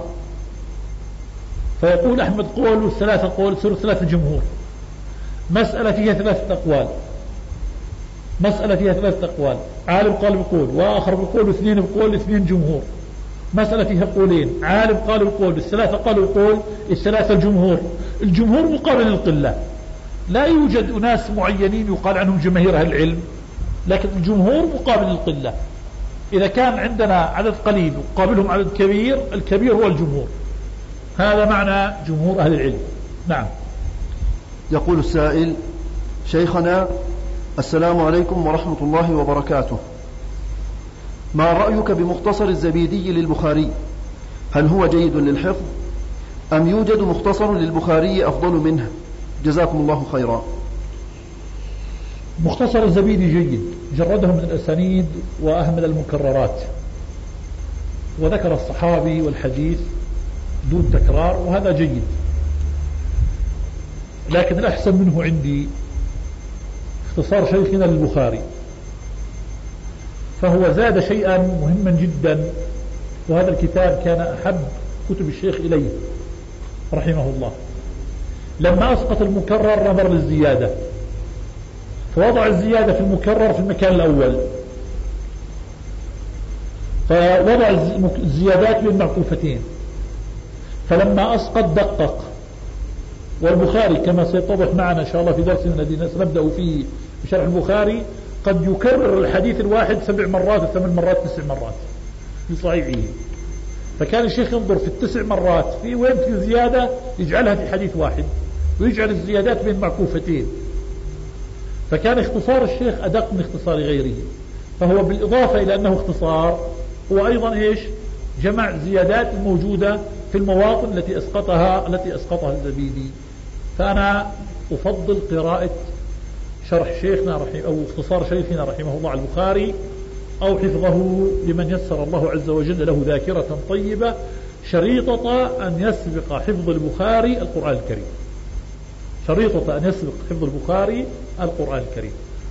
فيقول أحمد قول والثلاثة قول، تصير ثلاثة جمهور. مسألة فيها 3 أقوال، مسألة فيها 3 أقوال، عالم قال بقول وآخر بقول واثنين بقول، 2 جمهور. مسألة فيها قولين، عالم قال بقول، 3 قالوا بقول، 3 الجمهور. الجمهور مقابل القلة، لا يوجد أناس معينين يقال عنهم جماهير أهل العلم، لكن الجمهور مقابل القلة. إذا كان عندنا عدد قليل وقابلهم عدد كبير، الكبير هو الجمهور. هذا معنى جمهور أهل العلم. نعم. يقول السائل: شيخنا السلام عليكم ورحمة الله وبركاته، ما رأيك بمختصر الزبيدي للبخاري؟ هل هو جيد للحفظ أم يوجد مختصر للبخاري أفضل منه؟ جزاكم الله خيرا. مختصر الزبيدي جيد، جرده من الأسانيد وأهمل المكررات، وذكر الصحابي والحديث دون تكرار، وهذا جيد. لكن الأحسن منه عندي اختصار شيخنا للبخاري، فهو زاد شيئا مهما جدا، وهذا الكتاب كان أحب كتب الشيخ إليه رحمه الله. لما أسقط المكرر نظر للزيادة، فوضع الزيادة في المكرر في المكان الأول، فوضع الزيادات بين معكوفتين، فلما أسقط دقق. والبخاري كما سيتضح معنا إن شاء الله في درسنا الذي سنبدأ فيه بشرح البخاري قد يكرر الحديث الواحد 7 مرات و8 مرات 9 مرات في صحيحه. فكان الشيخ ينظر في ال9 مرات في وين في زيادة يجعلها في حديث واحد، ويجعل الزيادات بين معكوفتين. فكان اختصار الشيخ أدق من اختصار غيره، فهو بالإضافة إلى أنه اختصار هو أيضا إيش؟ جمع زيادات الموجودة في المواطن التي أسقطها الزبيدي. فأنا أفضل قراءة شرح شيخنا أو اختصار شيخنا رحمه الله على البخاري، أو حفظه لمن يسر الله عز وجل له ذاكرة طيبة، شريطة أن يسبق حفظ البخاري القرآن الكريم، شريطة أن يسبق حفظ البخاري القرآن الكريم.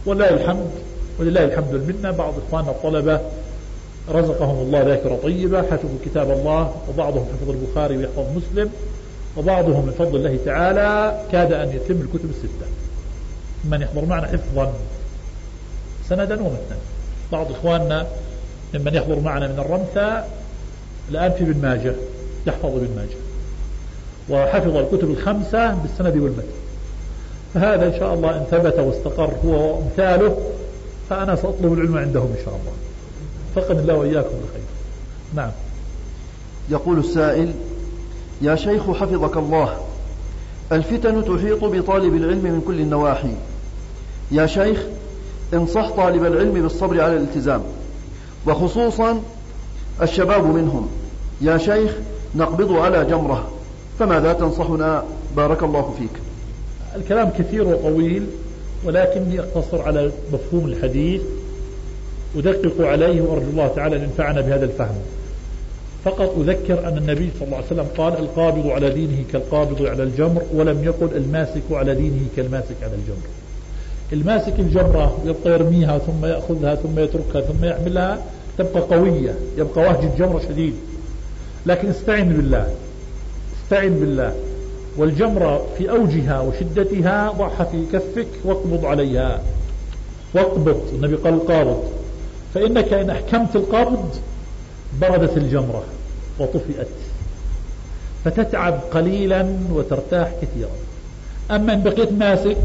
ولله الحمد والمنة. بعض إخواننا الطلبة رزقهم الله ذاكرة طيبة، حفظوا كتاب الله، وبعضهم حفظ البخاري ويحفظ مسلم، وبعضهم من فضل الله تعالى كاد أن يتم الكتب 6 من يحضر معنا حفظا سندا ومتنا. بعض إخواننا ممن يحضر معنا من الرمثة الآن في بن ماجه يحفظ بن ماجه، وحفظ الكتب 5 بالسند والمتن. فهذا إن شاء الله إن ثبت واستقر هو وأمثاله، فأنا سأطلب العلم عندهم إن شاء الله. فقد الله وإياكم بالخير. نعم. يقول السائل: يا شيخ حفظك الله، الفتن تحيط بطالب العلم من كل النواحي. يا شيخ انصح طالب العلم بالصبر على الالتزام، وخصوصا الشباب منهم. يا شيخ نقبض على جمرة، فماذا تنصحنا؟ بارك الله فيك. الكلام كثير وطويل، ولكني أقتصر على مفهوم الحديث، أدقق عليه، وأرجو الله تعالى أن ينفعنا بهذا الفهم. فقط أذكر أن النبي صلى الله عليه وسلم قال: القابض على دينه كالقابض على الجمر، ولم يقل الماسك على دينه كالماسك على الجمر. الماسك الجمرة يبقى يرميها ثم يأخذها ثم يتركها ثم يحملها، تبقى قوية، يبقى وهج الجمرة شديد. لكن استعن بالله، استعن بالله، والجمرة في أوجها وشدتها ضعها في كفك واقبض عليها، واقبض. النبي قال القابض، فإنك إن أحكمت القبض بردت الجمرة وطفئت، فتتعب قليلا وترتاح كثيرا. أما إن بقيت ماسك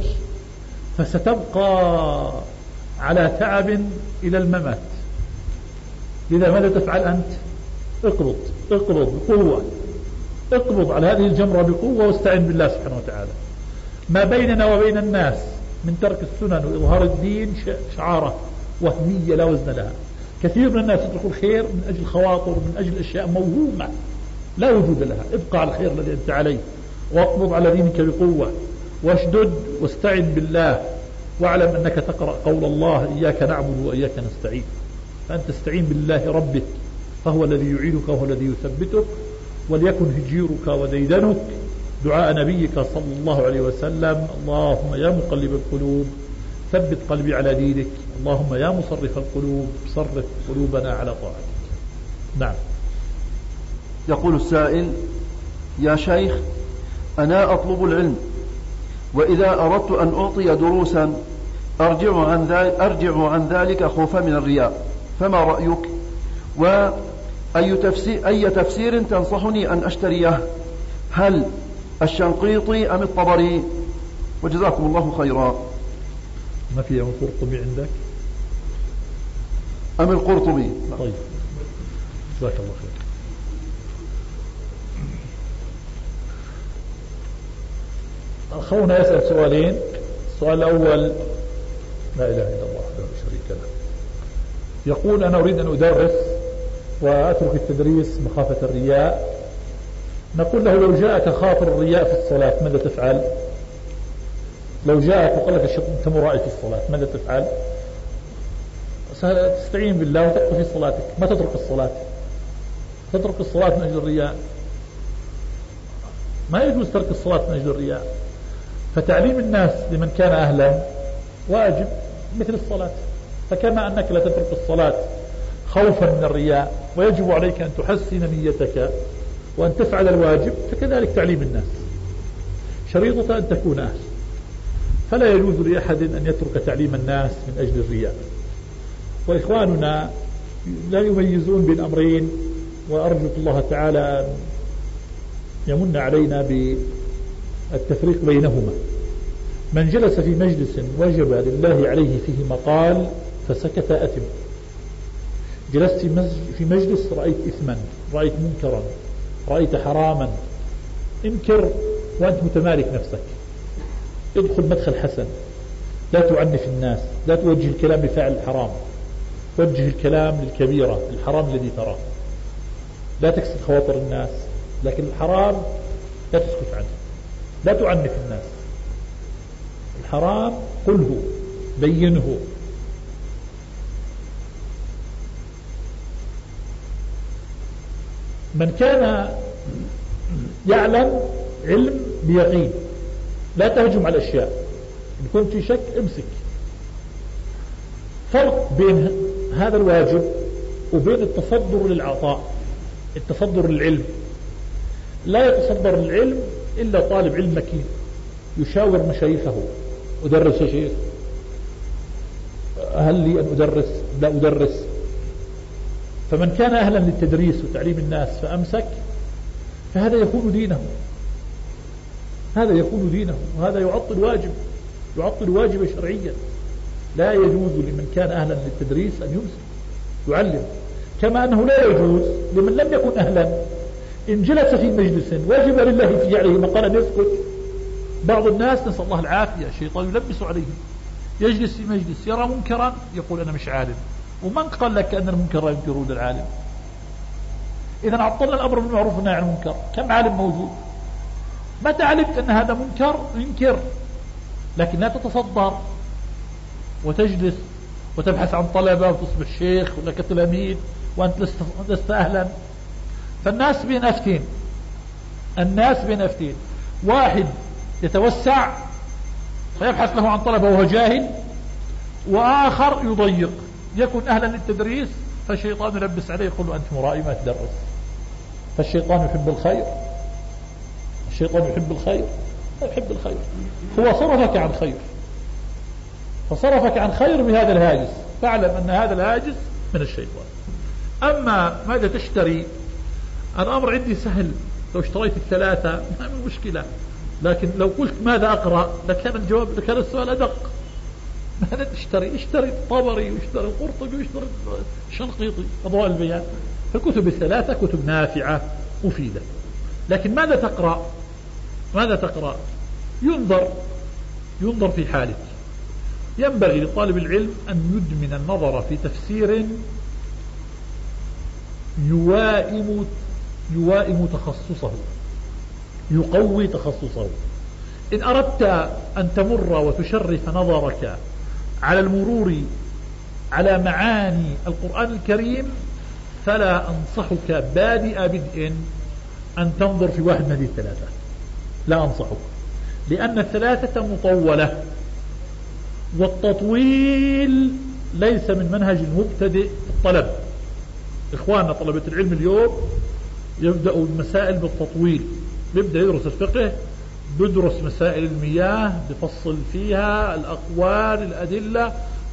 فستبقى على تعب إلى الممات. لذا ماذا تفعل أنت؟ اقبض بقوة، اقبض على هذه الجمرة بقوة واستعن بالله سبحانه وتعالى. ما بيننا وبين الناس من ترك السنن وإظهار الدين شعارة وهمية لا وزن لها. كثير من الناس يتركوا الخير من أجل خواطر، من أجل أشياء موهومة لا وجود لها. ابقى على الخير الذي أنت عليه، واقبض على دينك بقوة، واشدد واستعن بالله، واعلم أنك تقرأ قول الله إياك نعبد وإياك نستعين، فأنت تستعين بالله ربك، فهو الذي يعينك وهو الذي يثبتك. وليكن هجيرك وديدنك دعاء نبيك صلى الله عليه وسلم: اللهم يا مقلب القلوب ثبت قلبي على دينك، اللهم يا مصرف القلوب صرف قلوبنا على طاعتك. نعم. يقول السائل: يا شيخ، أنا أطلب العلم، وإذا أردت أن أعطي دروسا أرجع عن ذلك خوفا من الرياء، فما رأيك؟ أي تفسير تنصحني أن أشتريه؟ هل الشنقيطي أم الطبري؟ وجزاكم الله خيرا. ما في أم القرطبي عندك؟ أم القرطبي. طيب، جزاك الله خير. أخونا يسأل سؤالين. السؤال الأول: لا إله إلا الله وحده لا شريك له. يقول: أنا أريد أن أدرس وأترك التدريس مخافة الرياء. نقول له: لو جاءك خاطر الرياء في الصلاة ماذا تفعل؟ لو جاءك وقال لك الشيطان أنت مرائي في الصلاة ماذا تفعل؟ تستعين بالله وتبقى في صلاتك، ما تترك الصلاة. تترك الصلاة من أجل الرياء؟ ما يجوز ترك الصلاة من أجل الرياء. فتعليم الناس لمن كان أهلا واجب مثل الصلاة. فكما أنك لا تترك الصلاة خوفا من الرياء ويجب عليك أن تحسن نيتك وأن تفعل الواجب، فكذلك تعليم الناس شريطة أن تكون أهل. فلا يجوز لأحد أن يترك تعليم الناس من أجل الرياء. وإخواننا لا يميزون بين أمرين، وأرجو الله تعالى أن يمن علينا بالتفريق بينهما. من جلس في مجلس وجب لله عليه فيه مقال فسكت أثم. جلست في مجلس رأيت إثما، رأيت منكرا، رأيت حراما، انكر وأنت متمالك نفسك، ادخل مدخل حسن، لا تعنف الناس، لا توجه الكلام لفاعل الحرام، وجه الكلام للكبيرة الحرام الذي تراه، لا تكسر خواطر الناس، لكن الحرام لا تسكت عنه، لا تعنف الناس. الحرام قله بينه. من كان يعلم علم بيقين لا تهجم على الأشياء، إن كنت في شك امسك. فرق بين هذا الواجب وبين التصدر للعطاء، التصدر للعلم. لا يتصدر للعلم إلا طالب علم مكين يشاور مشايخه: أدرس يا شيخ؟ هل لي أن أدرس؟ لا أدرس. فمن كان أهلا للتدريس وتعليم الناس فأمسك، فهذا يكون دينه، هذا يكون دينه، وهذا يعطل واجب شرعيا. لا يجوز لمن كان أهلا للتدريس أن يمسك يعلم، كما أنه لا يجوز لمن لم يكن أهلا إن جلس في مجلس واجب لله في عليه مقال أن يسكت. بعض الناس نسأل الله العافية الشيطان يلبس عليهم، يجلس في مجلس يرى منكرا يقول أنا مش عالم. ومن قال لك أن المنكر ينكره للعالم؟ إذا عطلنا الأمر بالمعروف والنهي عن المنكر، كم عالم موجود؟ متى علمت أن هذا منكر انكر، لكن لا تتصدر وتجلس وتبحث عن طلبة وتصبح شيخ ولا كتلاميذ وأنت لست أهلا. فالناس بين أفتين، الناس بين أفتين، واحد يتوسع فيبحث له عن طلبة وهو جاهل، وآخر يضيق يكون أهلا للتدريس فالشيطان يلبس عليه يقول له أنت مرائي ما تدرس. فالشيطان يحب الخير الشيطان يحب الخير؟ لا يحب الخير، هو صرفك عن خير، فصرفك عن خير بهذا الهاجس، فاعلم أن هذا الهاجس من الشيطان. أما ماذا تشتري؟ الأمر عندي سهل، لو اشتريت الثلاثة ما من مشكلة، لكن لو قلت ماذا أقرأ لكان الجواب، لكان السؤال أدق. ماذا تشتري؟ اشتري الطبري واشتري القرطبي واشتري الشنقيطي، أضواء البيان. الكتب الثلاثة كتب نافعة مفيدة، لكن ماذا تقرأ؟ ماذا تقرأ؟ ينظر في حالك. ينبغي لطالب العلم أن يدمن النظر في تفسير يوائم تخصصه، يقوي تخصصه. إن أردت أن تمر وتشرف نظرك على المرور على معاني القرآن الكريم، فلا أنصحك بادئ بدء أن تنظر في واحد من هذه الثلاثة، لا أنصحك، لأن الثلاثة مطولة، والتطويل ليس من منهج المبتدئ في الطلب. إخواننا طلبة العلم اليوم يبدأوا المسائل بالتطويل، بيبدأ يدرس الفقه، بدرس مسائل المياه، بفصل فيها الأقوال الأدلة،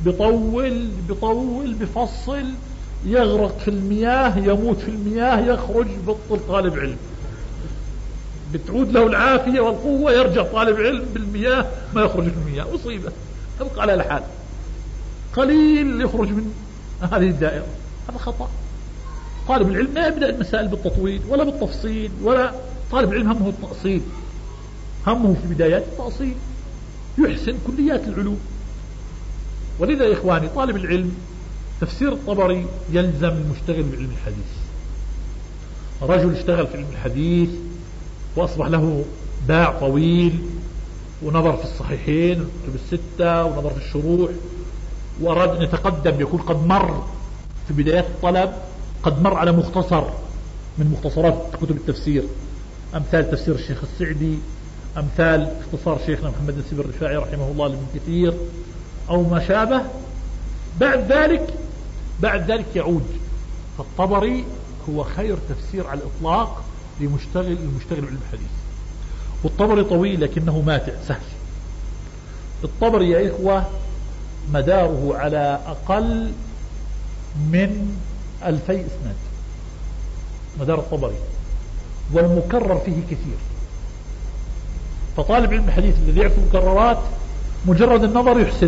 بطول بفصل، يغرق في المياه، يموت في المياه، يخرج بطل طالب علم، بتعود له العافية والقوة، يرجع طالب علم بالمياه ما يخرج في المياه، مصيبة، تبقى على الحال، قليل يخرج من هذه الدائرة. هذا خطأ. طالب العلم لا يبدأ المسائل بالتطويل ولا بالتفصيل، ولا طالب العلم همه التأصيل، همه في بدايات التأصيل، يحسن كليات العلوم. ولذا يا إخواني طالب العلم تفسير الطبري يلزم المشتغل بعلم الحديث. رجل اشتغل في علم الحديث وأصبح له باع طويل، ونظر في الصحيحين الكتب الستة، ونظر في الشروح، وأراد أن يتقدم، يكون قد مر في بدايات الطلب، قد مر على مختصر من مختصرات كتب التفسير، أمثال تفسير الشيخ السعدي، أمثال اختصار شيخنا محمد نسيب الرفاعي رحمه الله لابن كثير، أو ما شابه. بعد ذلك يعود. فالطبري هو خير تفسير على الإطلاق المشتغل بعلم الحديث. والطبري طويل لكنه ماتع سهل. الطبري يا إخوة مداره على أقل من 2000 إسناد، مدار الطبري، والمكرر فيه كثير. فطالب علم الحديث الذي يعرف المكررات مجرد النظر يحسن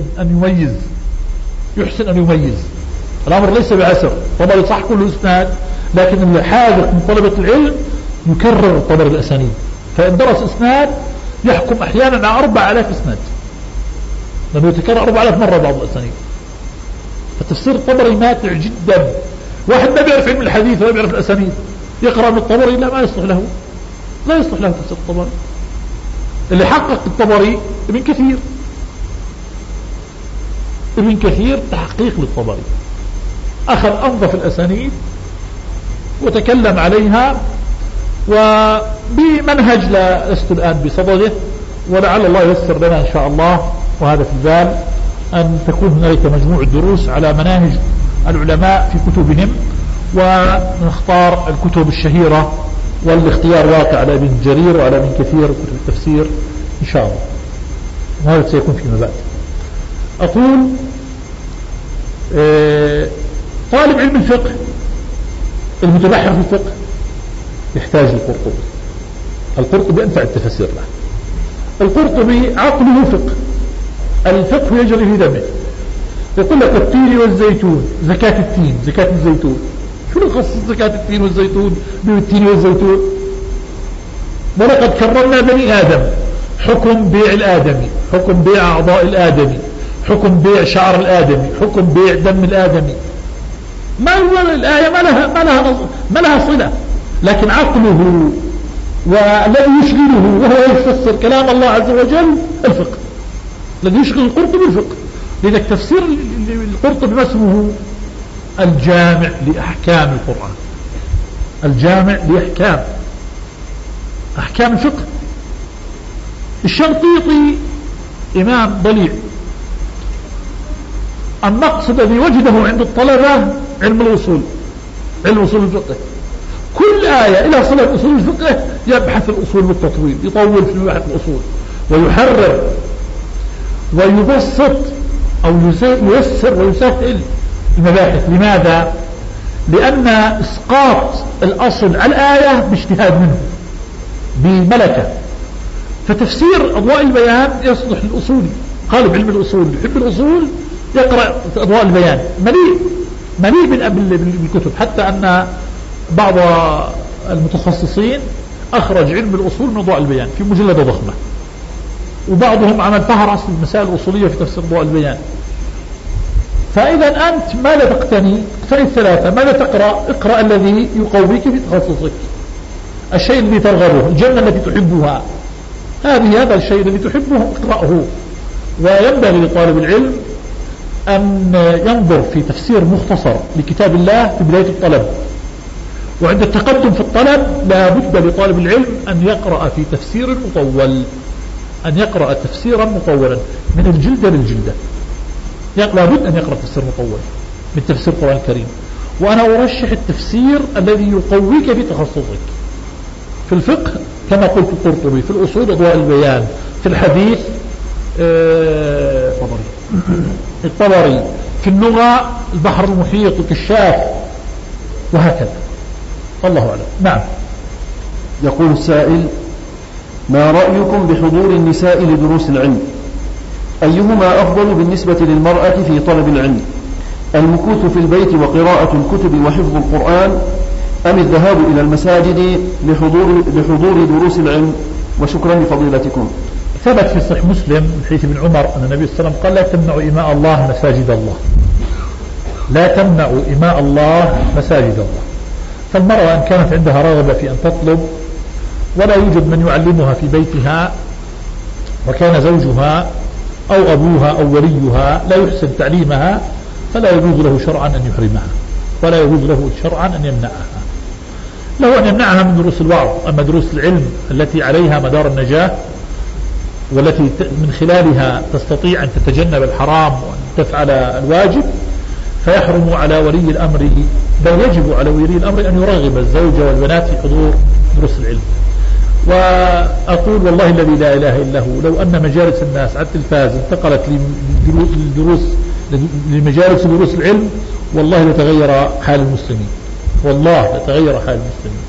أن يميز. الأمر ليس بعسر، طبري صح كله إسناد، لكن الحاذق من طلبة العلم يكرر الطبري الأسانيد، فإن درس إسناد يحكم أحيانا على 4000 إسناد، لأنه يتكرر 4000 مرة بعض الأسانيد. فتفسير الطبري ماتع جدا. واحد ما بيعرف علم الحديث ولا بيعرف الأسانيد يقرأ من الطبري، لا، ما يصلح له، لا يصلح له تفسير الطبري. اللي حقق الطبري ابن كثير تحقيق للطبري، أخذ أنظف الأسانيد وتكلم عليها، وبمنهج لست الآن بصدده، ولعل الله ييسر لنا إن شاء الله، وهذا في البال، أن تكون هنالك مجموعة دروس على مناهج العلماء في كتبهم، ونختار الكتب الشهيرة، والاختيار واقع على ابن جرير وعلى ابن كثير وكتب التفسير إن شاء الله، وهذا سيكون فيما بعد. أقول طالب علم الفقه المتبحر في الفقه يحتاج القرطبي أنفع التفسير له. القرطبي عقله فقه، الفقه يجري في دمه. يقول لك التين والزيتون، زكاة التين، زكاة الزيتون، شو الخص زكاة التين والزيتون بالتين والزيتون؟ ولقد كرمنا بني آدم، حكم بيع الآدمي، حكم بيع أعضاء الآدمي، حكم بيع شعر الآدمي، حكم بيع دم الآدمي. ما الآية ما لها صلة، لكن عقله والذي يشغله وهو يفسر كلام الله عز وجل الفقه، الذي يشغل القرطبي الفقه. لذلك تفسير القرطبي ما اسمه الجامع لأحكام القرآن، الجامع لأحكام الفقه. الشنقيطي إمام ضليع، النقص الذي وجده عند الطلبة علم الوصول، علم وصول الفقه، كل آية إلى صلة أصول الفقه يبحث الأصول بالتطويل، يطول في بحث الأصول ويحرر ويبسط أو ييسر ويسهل المباحث. لماذا؟ لأن إسقاط الأصل على الآية باجتهاد منه بملكة، فتفسير أضواء البيان يصلح للأصولي، طالب علم الأصول يحب الأصول يقرأ أضواء البيان، مليء بالكتب، حتى أن بعض المتخصصين أخرج علم الأصول من أضواء البيان في مجلدة ضخمة، وبعضهم عمل فهرس للمسائل الأصولية في تفسير أضواء البيان. فإذا أنت ماذا تقتني الثلاثة، ماذا تقرأ؟ اقرأ الذي يقويك في تخصصك، الشيء الذي ترغبه، الجنة التي تحبها، هذا الشيء الذي تحبه اقرأه. وينبغي لطالب العلم أن ينظر في تفسير مختصر لكتاب الله في بداية الطلب، وعند التقدم في الطلب لا بد لطالب العلم أن يقرأ في تفسير مطول، أن يقرأ تفسيرا مطولا من الجلدة للجلدة، لا بد أن يقرأ تفسير مطول من تفسير القرآن الكريم. وأنا أرشح التفسير الذي يقويك في تخصصك، في الفقه كما قلت القرطبي، في الأصول أضواء البيان، في الحديث الطبري، في اللغة البحر المحيط الكشاف، وهكذا. الله أعلم. نعم. يقول السائل: ما رأيكم بحضور النساء لدروس العلم؟ أيهما أفضل بالنسبة للمرأة في طلب العلم؟ المكوث في البيت وقراءة الكتب وحفظ القرآن، أم الذهاب إلى المساجد لحضور دروس العلم؟ وشكرا لفضيلتكم. ثبت في صحيح مسلم من حديث ابن عمر أن النبي صلى الله عليه وسلم قال: لا تمنعوا إماء الله مساجد الله، لا تمنعوا إماء الله مساجد الله. فالمرأة إن كانت عندها رغبة في أن تطلب ولا يوجد من يعلمها في بيتها، وكان زوجها أو أبوها أو وليها لا يحسن تعليمها، فلا يجوز له شرعا أن يحرمها، ولا يجوز له شرعا أن يمنعها. له أن يمنعها من دروس الوعظ، أما دروس العلم التي عليها مدار النجاة والتي من خلالها تستطيع أن تتجنب الحرام وأن تفعل الواجب، فيحرم على ولي الأمر، بل يجب على ولي الأمر أن يرغب الزوجة والبنات في حضور دروس العلم. وأقول والله الذي لا إله إلا هو، لو أن مجالس الناس على التلفاز انتقلت لمجالس دروس العلم، والله لتغير حال المسلمين، والله لتغير حال المسلمين.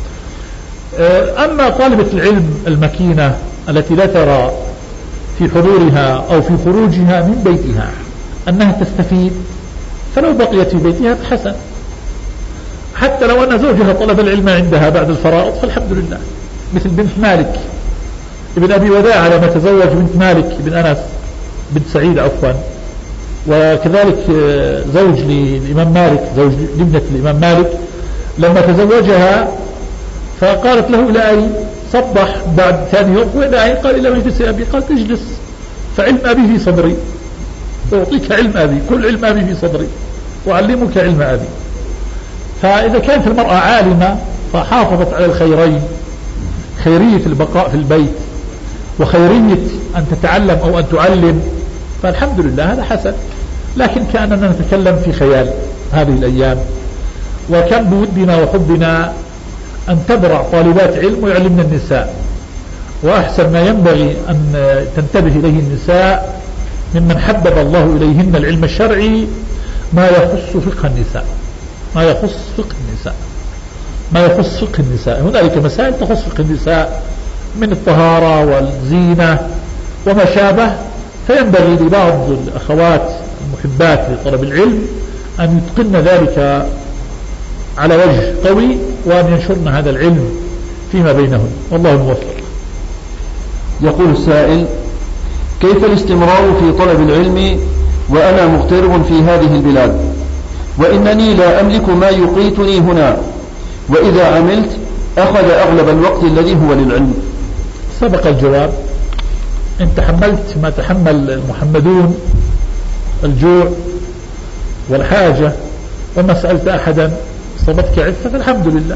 أما طالبة العلم المكينة التي لا ترى في حضورها أو في خروجها من بيتها أنها تستفيد، فلو بقيت في بيتها فحسن، حتى لو أن زوجها طلب العلم عندها بعد الفرائض فالحمد لله، مثل بنت مالك ابن أبي وداع لما تزوج بنت مالك بن أنس بنت سعيد عفوا، وكذلك زوج للإمام مالك، زوج لابنة الإمام مالك لما تزوجها فقالت له: إلى أين؟ صبح بعد ثاني يوم: وإلى أين؟ قال: إلى مجلس أبي. قال: تجلس، فعلم أبي في صدري، أعطيك علم أبي، كل علم أبي في صدري، وأعلمك علم أبي. فإذا كانت المرأة عالمة فحافظت على الخيرين، خيرية البقاء في البيت وخيرية أن تتعلم أو أن تعلم، فالحمد لله هذا حسن. لكن كأننا نتكلم في خيال هذه الأيام، وكم بودنا وحبنا أن تبرع طالبات علم ويعلمنا النساء، وأحسن ما ينبغي أن تنتبه إليه النساء ممن حبب الله إليهن العلم الشرعي ما يخص فقه النساء، ما يخص فقه النساء، ما يخص فقه النساء. هنالك مسائل تخص فقه النساء من الطهارة والزينة وما شابه، فينبغي لبعض الأخوات المحبات لطلب العلم أن يتقن ذلك على وجه قوي، وأن ينشرن هذا العلم فيما بينهم، والله الموفق. يقول السائل: كيف الاستمرار في طلب العلم وأنا مغترب في هذه البلاد، وإنني لا أملك ما يقيتني هنا، وإذا عملت أخذ أغلب الوقت الذي هو للعلم؟ سبق الجواب. إن تحملت ما تحمل المحمدون، الجوع والحاجة، وما سألت أحدا صبتك عفة، فالحمد لله.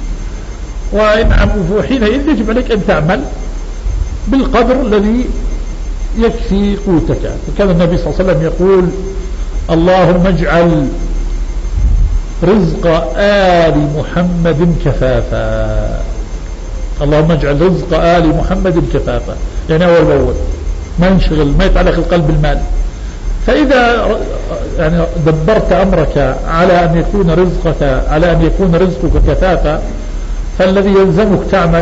وحينئذ يجب عليك أن تعمل بالقدر الذي يكفي قوتك. وكان النبي صلى الله عليه وسلم يقول: اللهم اجعل رزق آل محمد كفافا. اللهم اجعل رزق آل محمد كفافا، يعني أول بأول، ما ينشغل، ما يتعلق القلب بالمال. فإذا يعني دبرت أمرك على أن يكون رزقك كفافا، فالذي يلزمك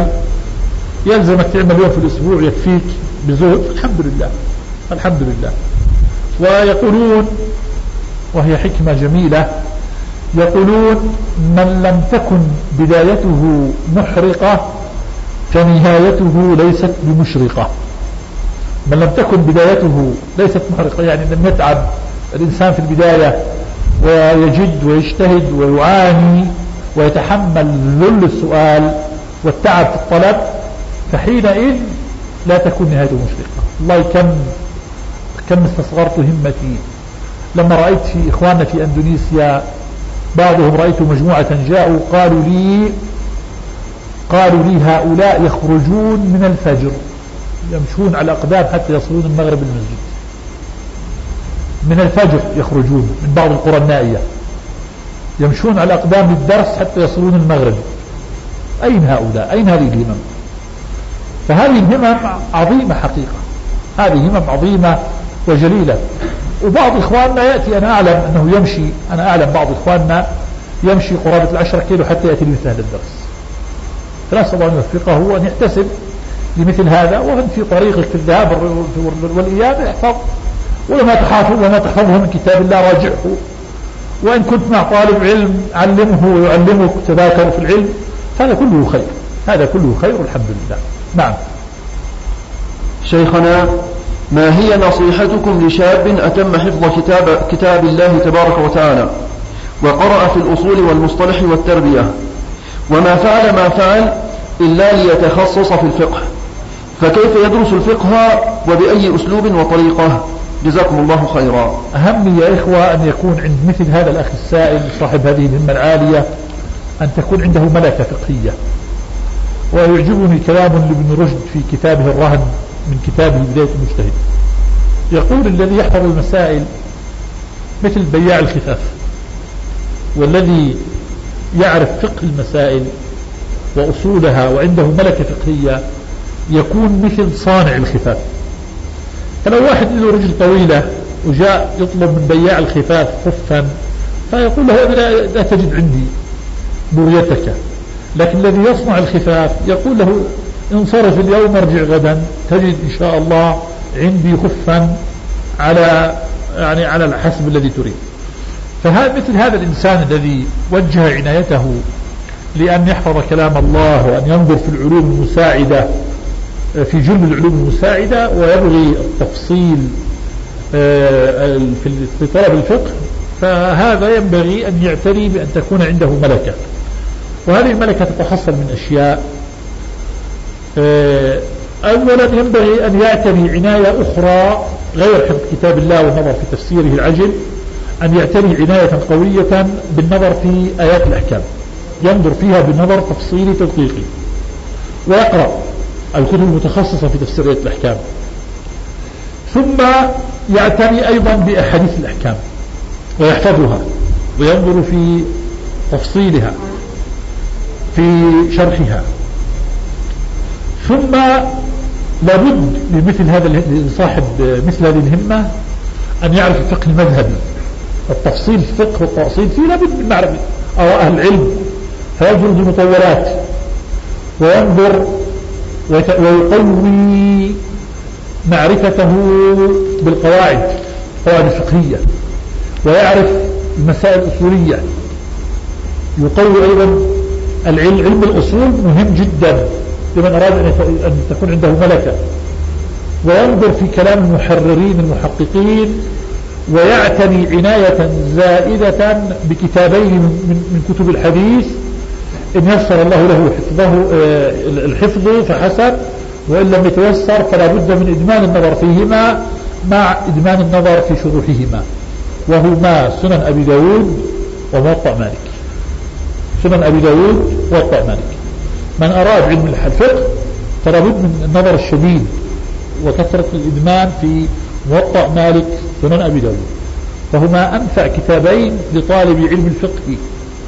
تعمل يوم في الأسبوع يكفيك بزهد، الحمد لله. ويقولون، وهي حكمة جميلة، يقولون: من لم تكن بدايته محرقة فنهايته ليست بمشرقة. من لم تكن بدايته ليست محرقة، يعني لم يتعب الإنسان في البداية ويجد ويجتهد ويعاني ويتحمل ذل السؤال والتعب في الطلب، فحينئذ لا تكون نهايته مشرقة. الله كم استصغرت همتي لما رأيت في إخواننا في أندونيسيا، بعضهم رأيت مجموعة جاءوا قالوا لي هؤلاء يخرجون من الفجر يمشون على أقدام حتى يصلون المغرب المسجد. من الفجر يخرجون من بعض القرى النائية يمشون على أقدام الدرس حتى يصلون المغرب. أين هؤلاء؟ أين هذه الهمم؟ فهذه الهمم عظيمة حقيقة، هذه همم عظيمة وجليلة. وبعض إخواننا يأتي، أنا أعلم بعض إخواننا يمشي قرابة 10 كيلو حتى يأتي لمثل هذا الدرس. فنسأل الله أن يوفقه وأن يحتسب لمثل هذا، وأن في طريقك في الذهاب والإياب احفظ، وما تحفظه من كتاب الله راجعه، وإن كنت مع طالب علم علمه ويعلمك، تذاكروا في العلم، هذا كله خير والحمد لله. نعم. شيخنا، ما هي نصيحتكم لشاب أتم حفظ كتاب الله تبارك وتعالى وقرأ في الأصول والمصطلح والتربية، وما فعل إلا ليتخصص في الفقه، فكيف يدرس الفقه وبأي أسلوب وطريقة؟ جزاكم الله خيرا. أهم يا إخوة أن يكون عند مثل هذا الأخ السائل صاحب هذه الهمة العالية أن تكون عنده ملكة فقهية. ويعجبني كلام لابن رشد في كتابه الرهن من كتابه بداية المجتهد، يقول: الذي يحفظ المسائل مثل بياع الخفاف، والذي يعرف فقه المسائل وأصولها وعنده ملكة فقهية يكون مثل صانع الخفاف. فلو واحد له رجل طويلة وجاء يطلب من بياع الخفاف خفا، فيقول له: لا تجد عندي بغيتك. لكن الذي يصنع الخفاف يقول له: انصرف اليوم ارجع غدا تجد إن شاء الله عندي خفا على الحسب الذي تريد. مثل هذا الإنسان الذي وجه عنايته لأن يحفظ كلام الله وأن ينظر في العلوم المساعدة، في جل العلوم المساعدة، ويبغي التفصيل في طلب الفقه، فهذا ينبغي أن يعتني بأن تكون عنده ملكة. وهذه الملكة تتحصل من أشياء. أولا ينبغي أن يعتني عناية أخرى غير حفظ كتاب الله والنظر في تفسيره العجل، أن يعتني عناية قوية بالنظر في آيات الأحكام، ينظر فيها بالنظر تفصيلي تدقيقي، ويقرأ الكتب المتخصصة في تفسير آيات الأحكام. ثم يعتني أيضا بأحاديث الأحكام ويحفظها وينظر في تفصيلها في شرحها. ثم لابد لمثل هذا صاحب مثل هذه الهمة أن يعرف الفقه المذهبي، التفصيل في الفقه والتأصيل فيه لابد من معرفة أهل العلم، فيجرد المطولات وينظر ويقوي معرفته بالقواعد الفقهية، ويعرف المسائل الأصولية، يقوي أيضا علم الأصول مهم جدا لمن أراد أن تكون عنده ملكة، وينظر في كلام المحررين المحققين، ويعتني عناية زائدة بكتابين من كتب الحديث إن يسر الله له الحفظ فحسن، وإن لم يتيسر فلا بد من إدمان النظر فيهما مع إدمان النظر في شروحهما، وهما سنن أبي داود وموطأ مالك. سنن أبي داود وموطأ مالك. من أراد علم الفقه فلا بد من النظر الشديد وكثرة الإدمان في موطأ مالك سنن أبي داود، فهما أنفع كتابين لطالب علم الفقه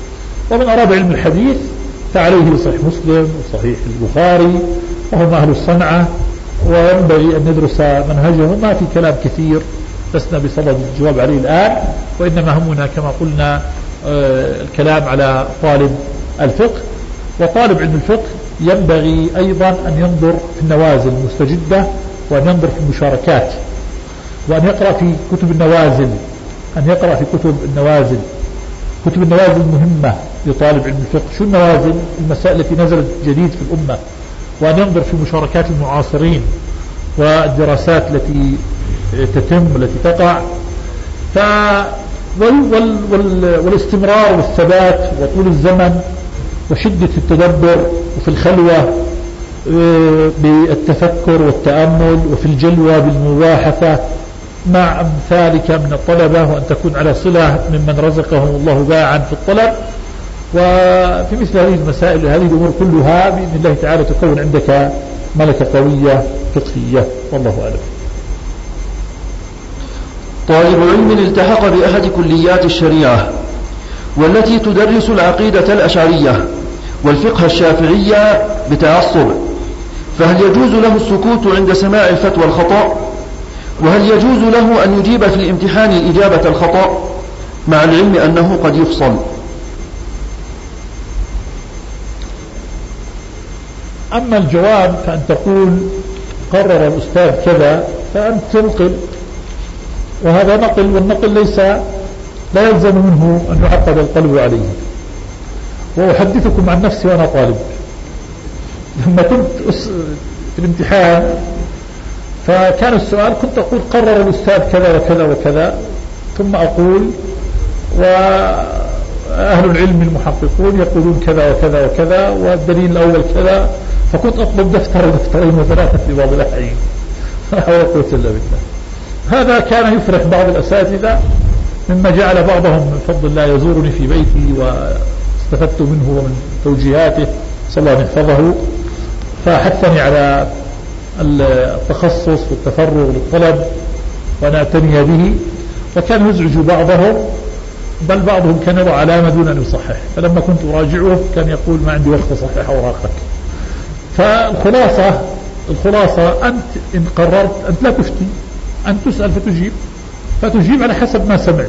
ومن أراد علم الحديث فعليه بصحيح مسلم وصحيح البخاري، وهم أهل الصنعة وينبغي أن ندرس منهجهم. ما في كلام كثير لسنا بصدد الجواب عليه الآن، وإنما همنا كما قلنا الكلام على طالب الفقه. وطالب علم الفقه ينبغي أيضا أن ينظر في النوازل المستجدة، وأن ينظر في المشاركات، وأن يقرأ في كتب النوازل، كتب النوازل مهمة لطالب علم الفقه. شو النوازل؟ المسائل التي نزلت جديد في الأمة، وأن ينظر في مشاركات المعاصرين والدراسات التي تتم والتي تقع. والاستمرار والثبات وطول الزمن وشدة التدبر وفي الخلوة بالتفكر والتأمل، وفي الجلوة بالمباحثة مع أمثالك من الطلبة، وأن تكون على صلة ممن رزقهم الله باعا في الطلب. وفي مثل هذه المسائل هذه الأمور كلها بإذن الله تعالى تكون عندك ملكة قوية فقهية، والله أعلم. طالب علم التحق بأحد كليات الشريعة والتي تدرس العقيدة الأشعرية والفقه الشافعية بتعصب، فهل يجوز له السكوت عند سماع الفتوى الخطأ؟ وهل يجوز له أن يجيب في الامتحان الإجابة الخطأ مع العلم أنه قد يفصل؟ أما الجواب فأن تقول قرر الأستاذ كذا فأنت تنقل، وهذا نقل، والنقل لا يلزم منه أن يعقد القلب عليه. وأحدثكم عن نفسي وأنا طالب، لما كنت في الامتحان فكان السؤال كنت أقول قرر الأستاذ كذا وكذا وكذا، ثم أقول وأهل العلم المحققون يقولون كذا وكذا وكذا، والدليل الأول كذا، فكنت أطلب دفترين وثلاثة في بعض الأحيان. لا حول ولا قوة إلا بالله. هذا كان يفرح بعض الأساتذة، مما جعل بعضهم من فضل الله يزورني في بيتي واستفدت منه ومن توجيهاته صلى الله أن يحفظه، فحثني على التخصص والتفرغ للطلب وأن أعتني به. وكان يزعج بعضهم، بل بعضهم كان يضع علامة دون أن يصحح، فلما كنت أراجعه كان يقول ما عندي وقت أصحح أوراقك. فالخلاصة أنت إن قررت أنت لا تفتي، أن تسأل فتجيب على حسب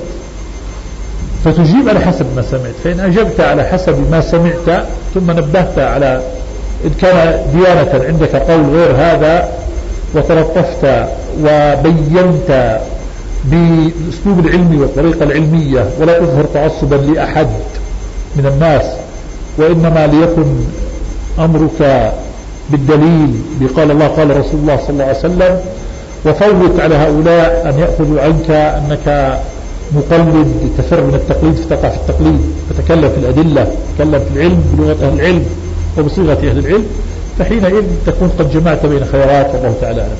ما سمعت. فإن أجبت على حسب ما سمعت ثم نبهت على إن كان ديانة عندك قول غير هذا، وتلطفت وبينت بالأسلوب العلمي والطريقة العلمية، ولا تظهر تعصبا لأحد من الناس، وإنما ليكن أمرك بالدليل بقال الله قال رسول الله صلى الله عليه وسلم، وفوت على هؤلاء أن يأخذوا عنك أنك مقلد تفر من التقليد فتقع في التقليد، فتكلم في الأدلة، تكلم في العلم بلغة أهل العلم وبصيغة أهل العلم، فحينئذ تكون قد جمعت بين خيرات، والله تعالى أعلم.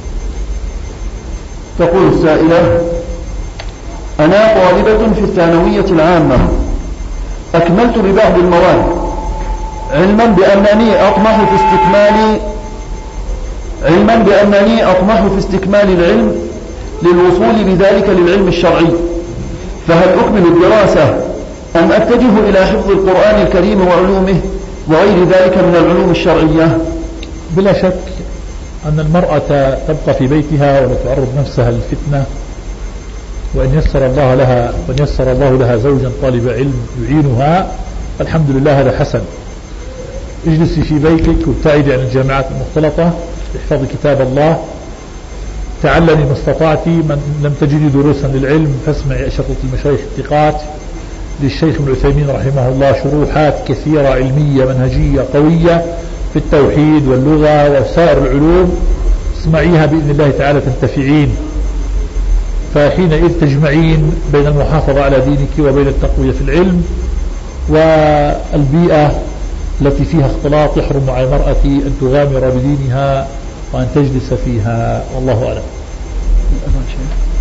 تقول السائلة: أنا طالبة في الثانوية العامة، أكملت ببعض المواد، علما بأنني أطمح في استكمال العلم للوصول بذلك للعلم الشرعي، فهل أكمل الدراسة أم أتجه إلى حفظ القرآن الكريم وعلومه وغير ذلك من العلوم الشرعية؟ بلا شك أن المرأة تبقى في بيتها ولا تعرض نفسها للفتنة، وإن يسر الله لها زوجا طالب علم يعينها الحمد لله، هذا حسن. اجلسي في بيتك وابتعدي عن الجامعات المختلطة، احفظي كتاب الله، تعلمي ما استطعتي. من لم تجدي دروسا للعلم فاسمعي أشرطة المشايخ الثقات للشيخ ابن عثيمين رحمه الله، شروحات كثيرة علمية منهجية قوية في التوحيد واللغة وسائر العلوم، اسمعيها بإذن الله تعالى تنتفعين. فحينئذ تجمعين بين المحافظة على دينك وبين التقوية في العلم. والبيئة التي فيها اختلاط يحرم على المرأة أن تغامر بدينها وأن تجلس فيها، والله أعلم.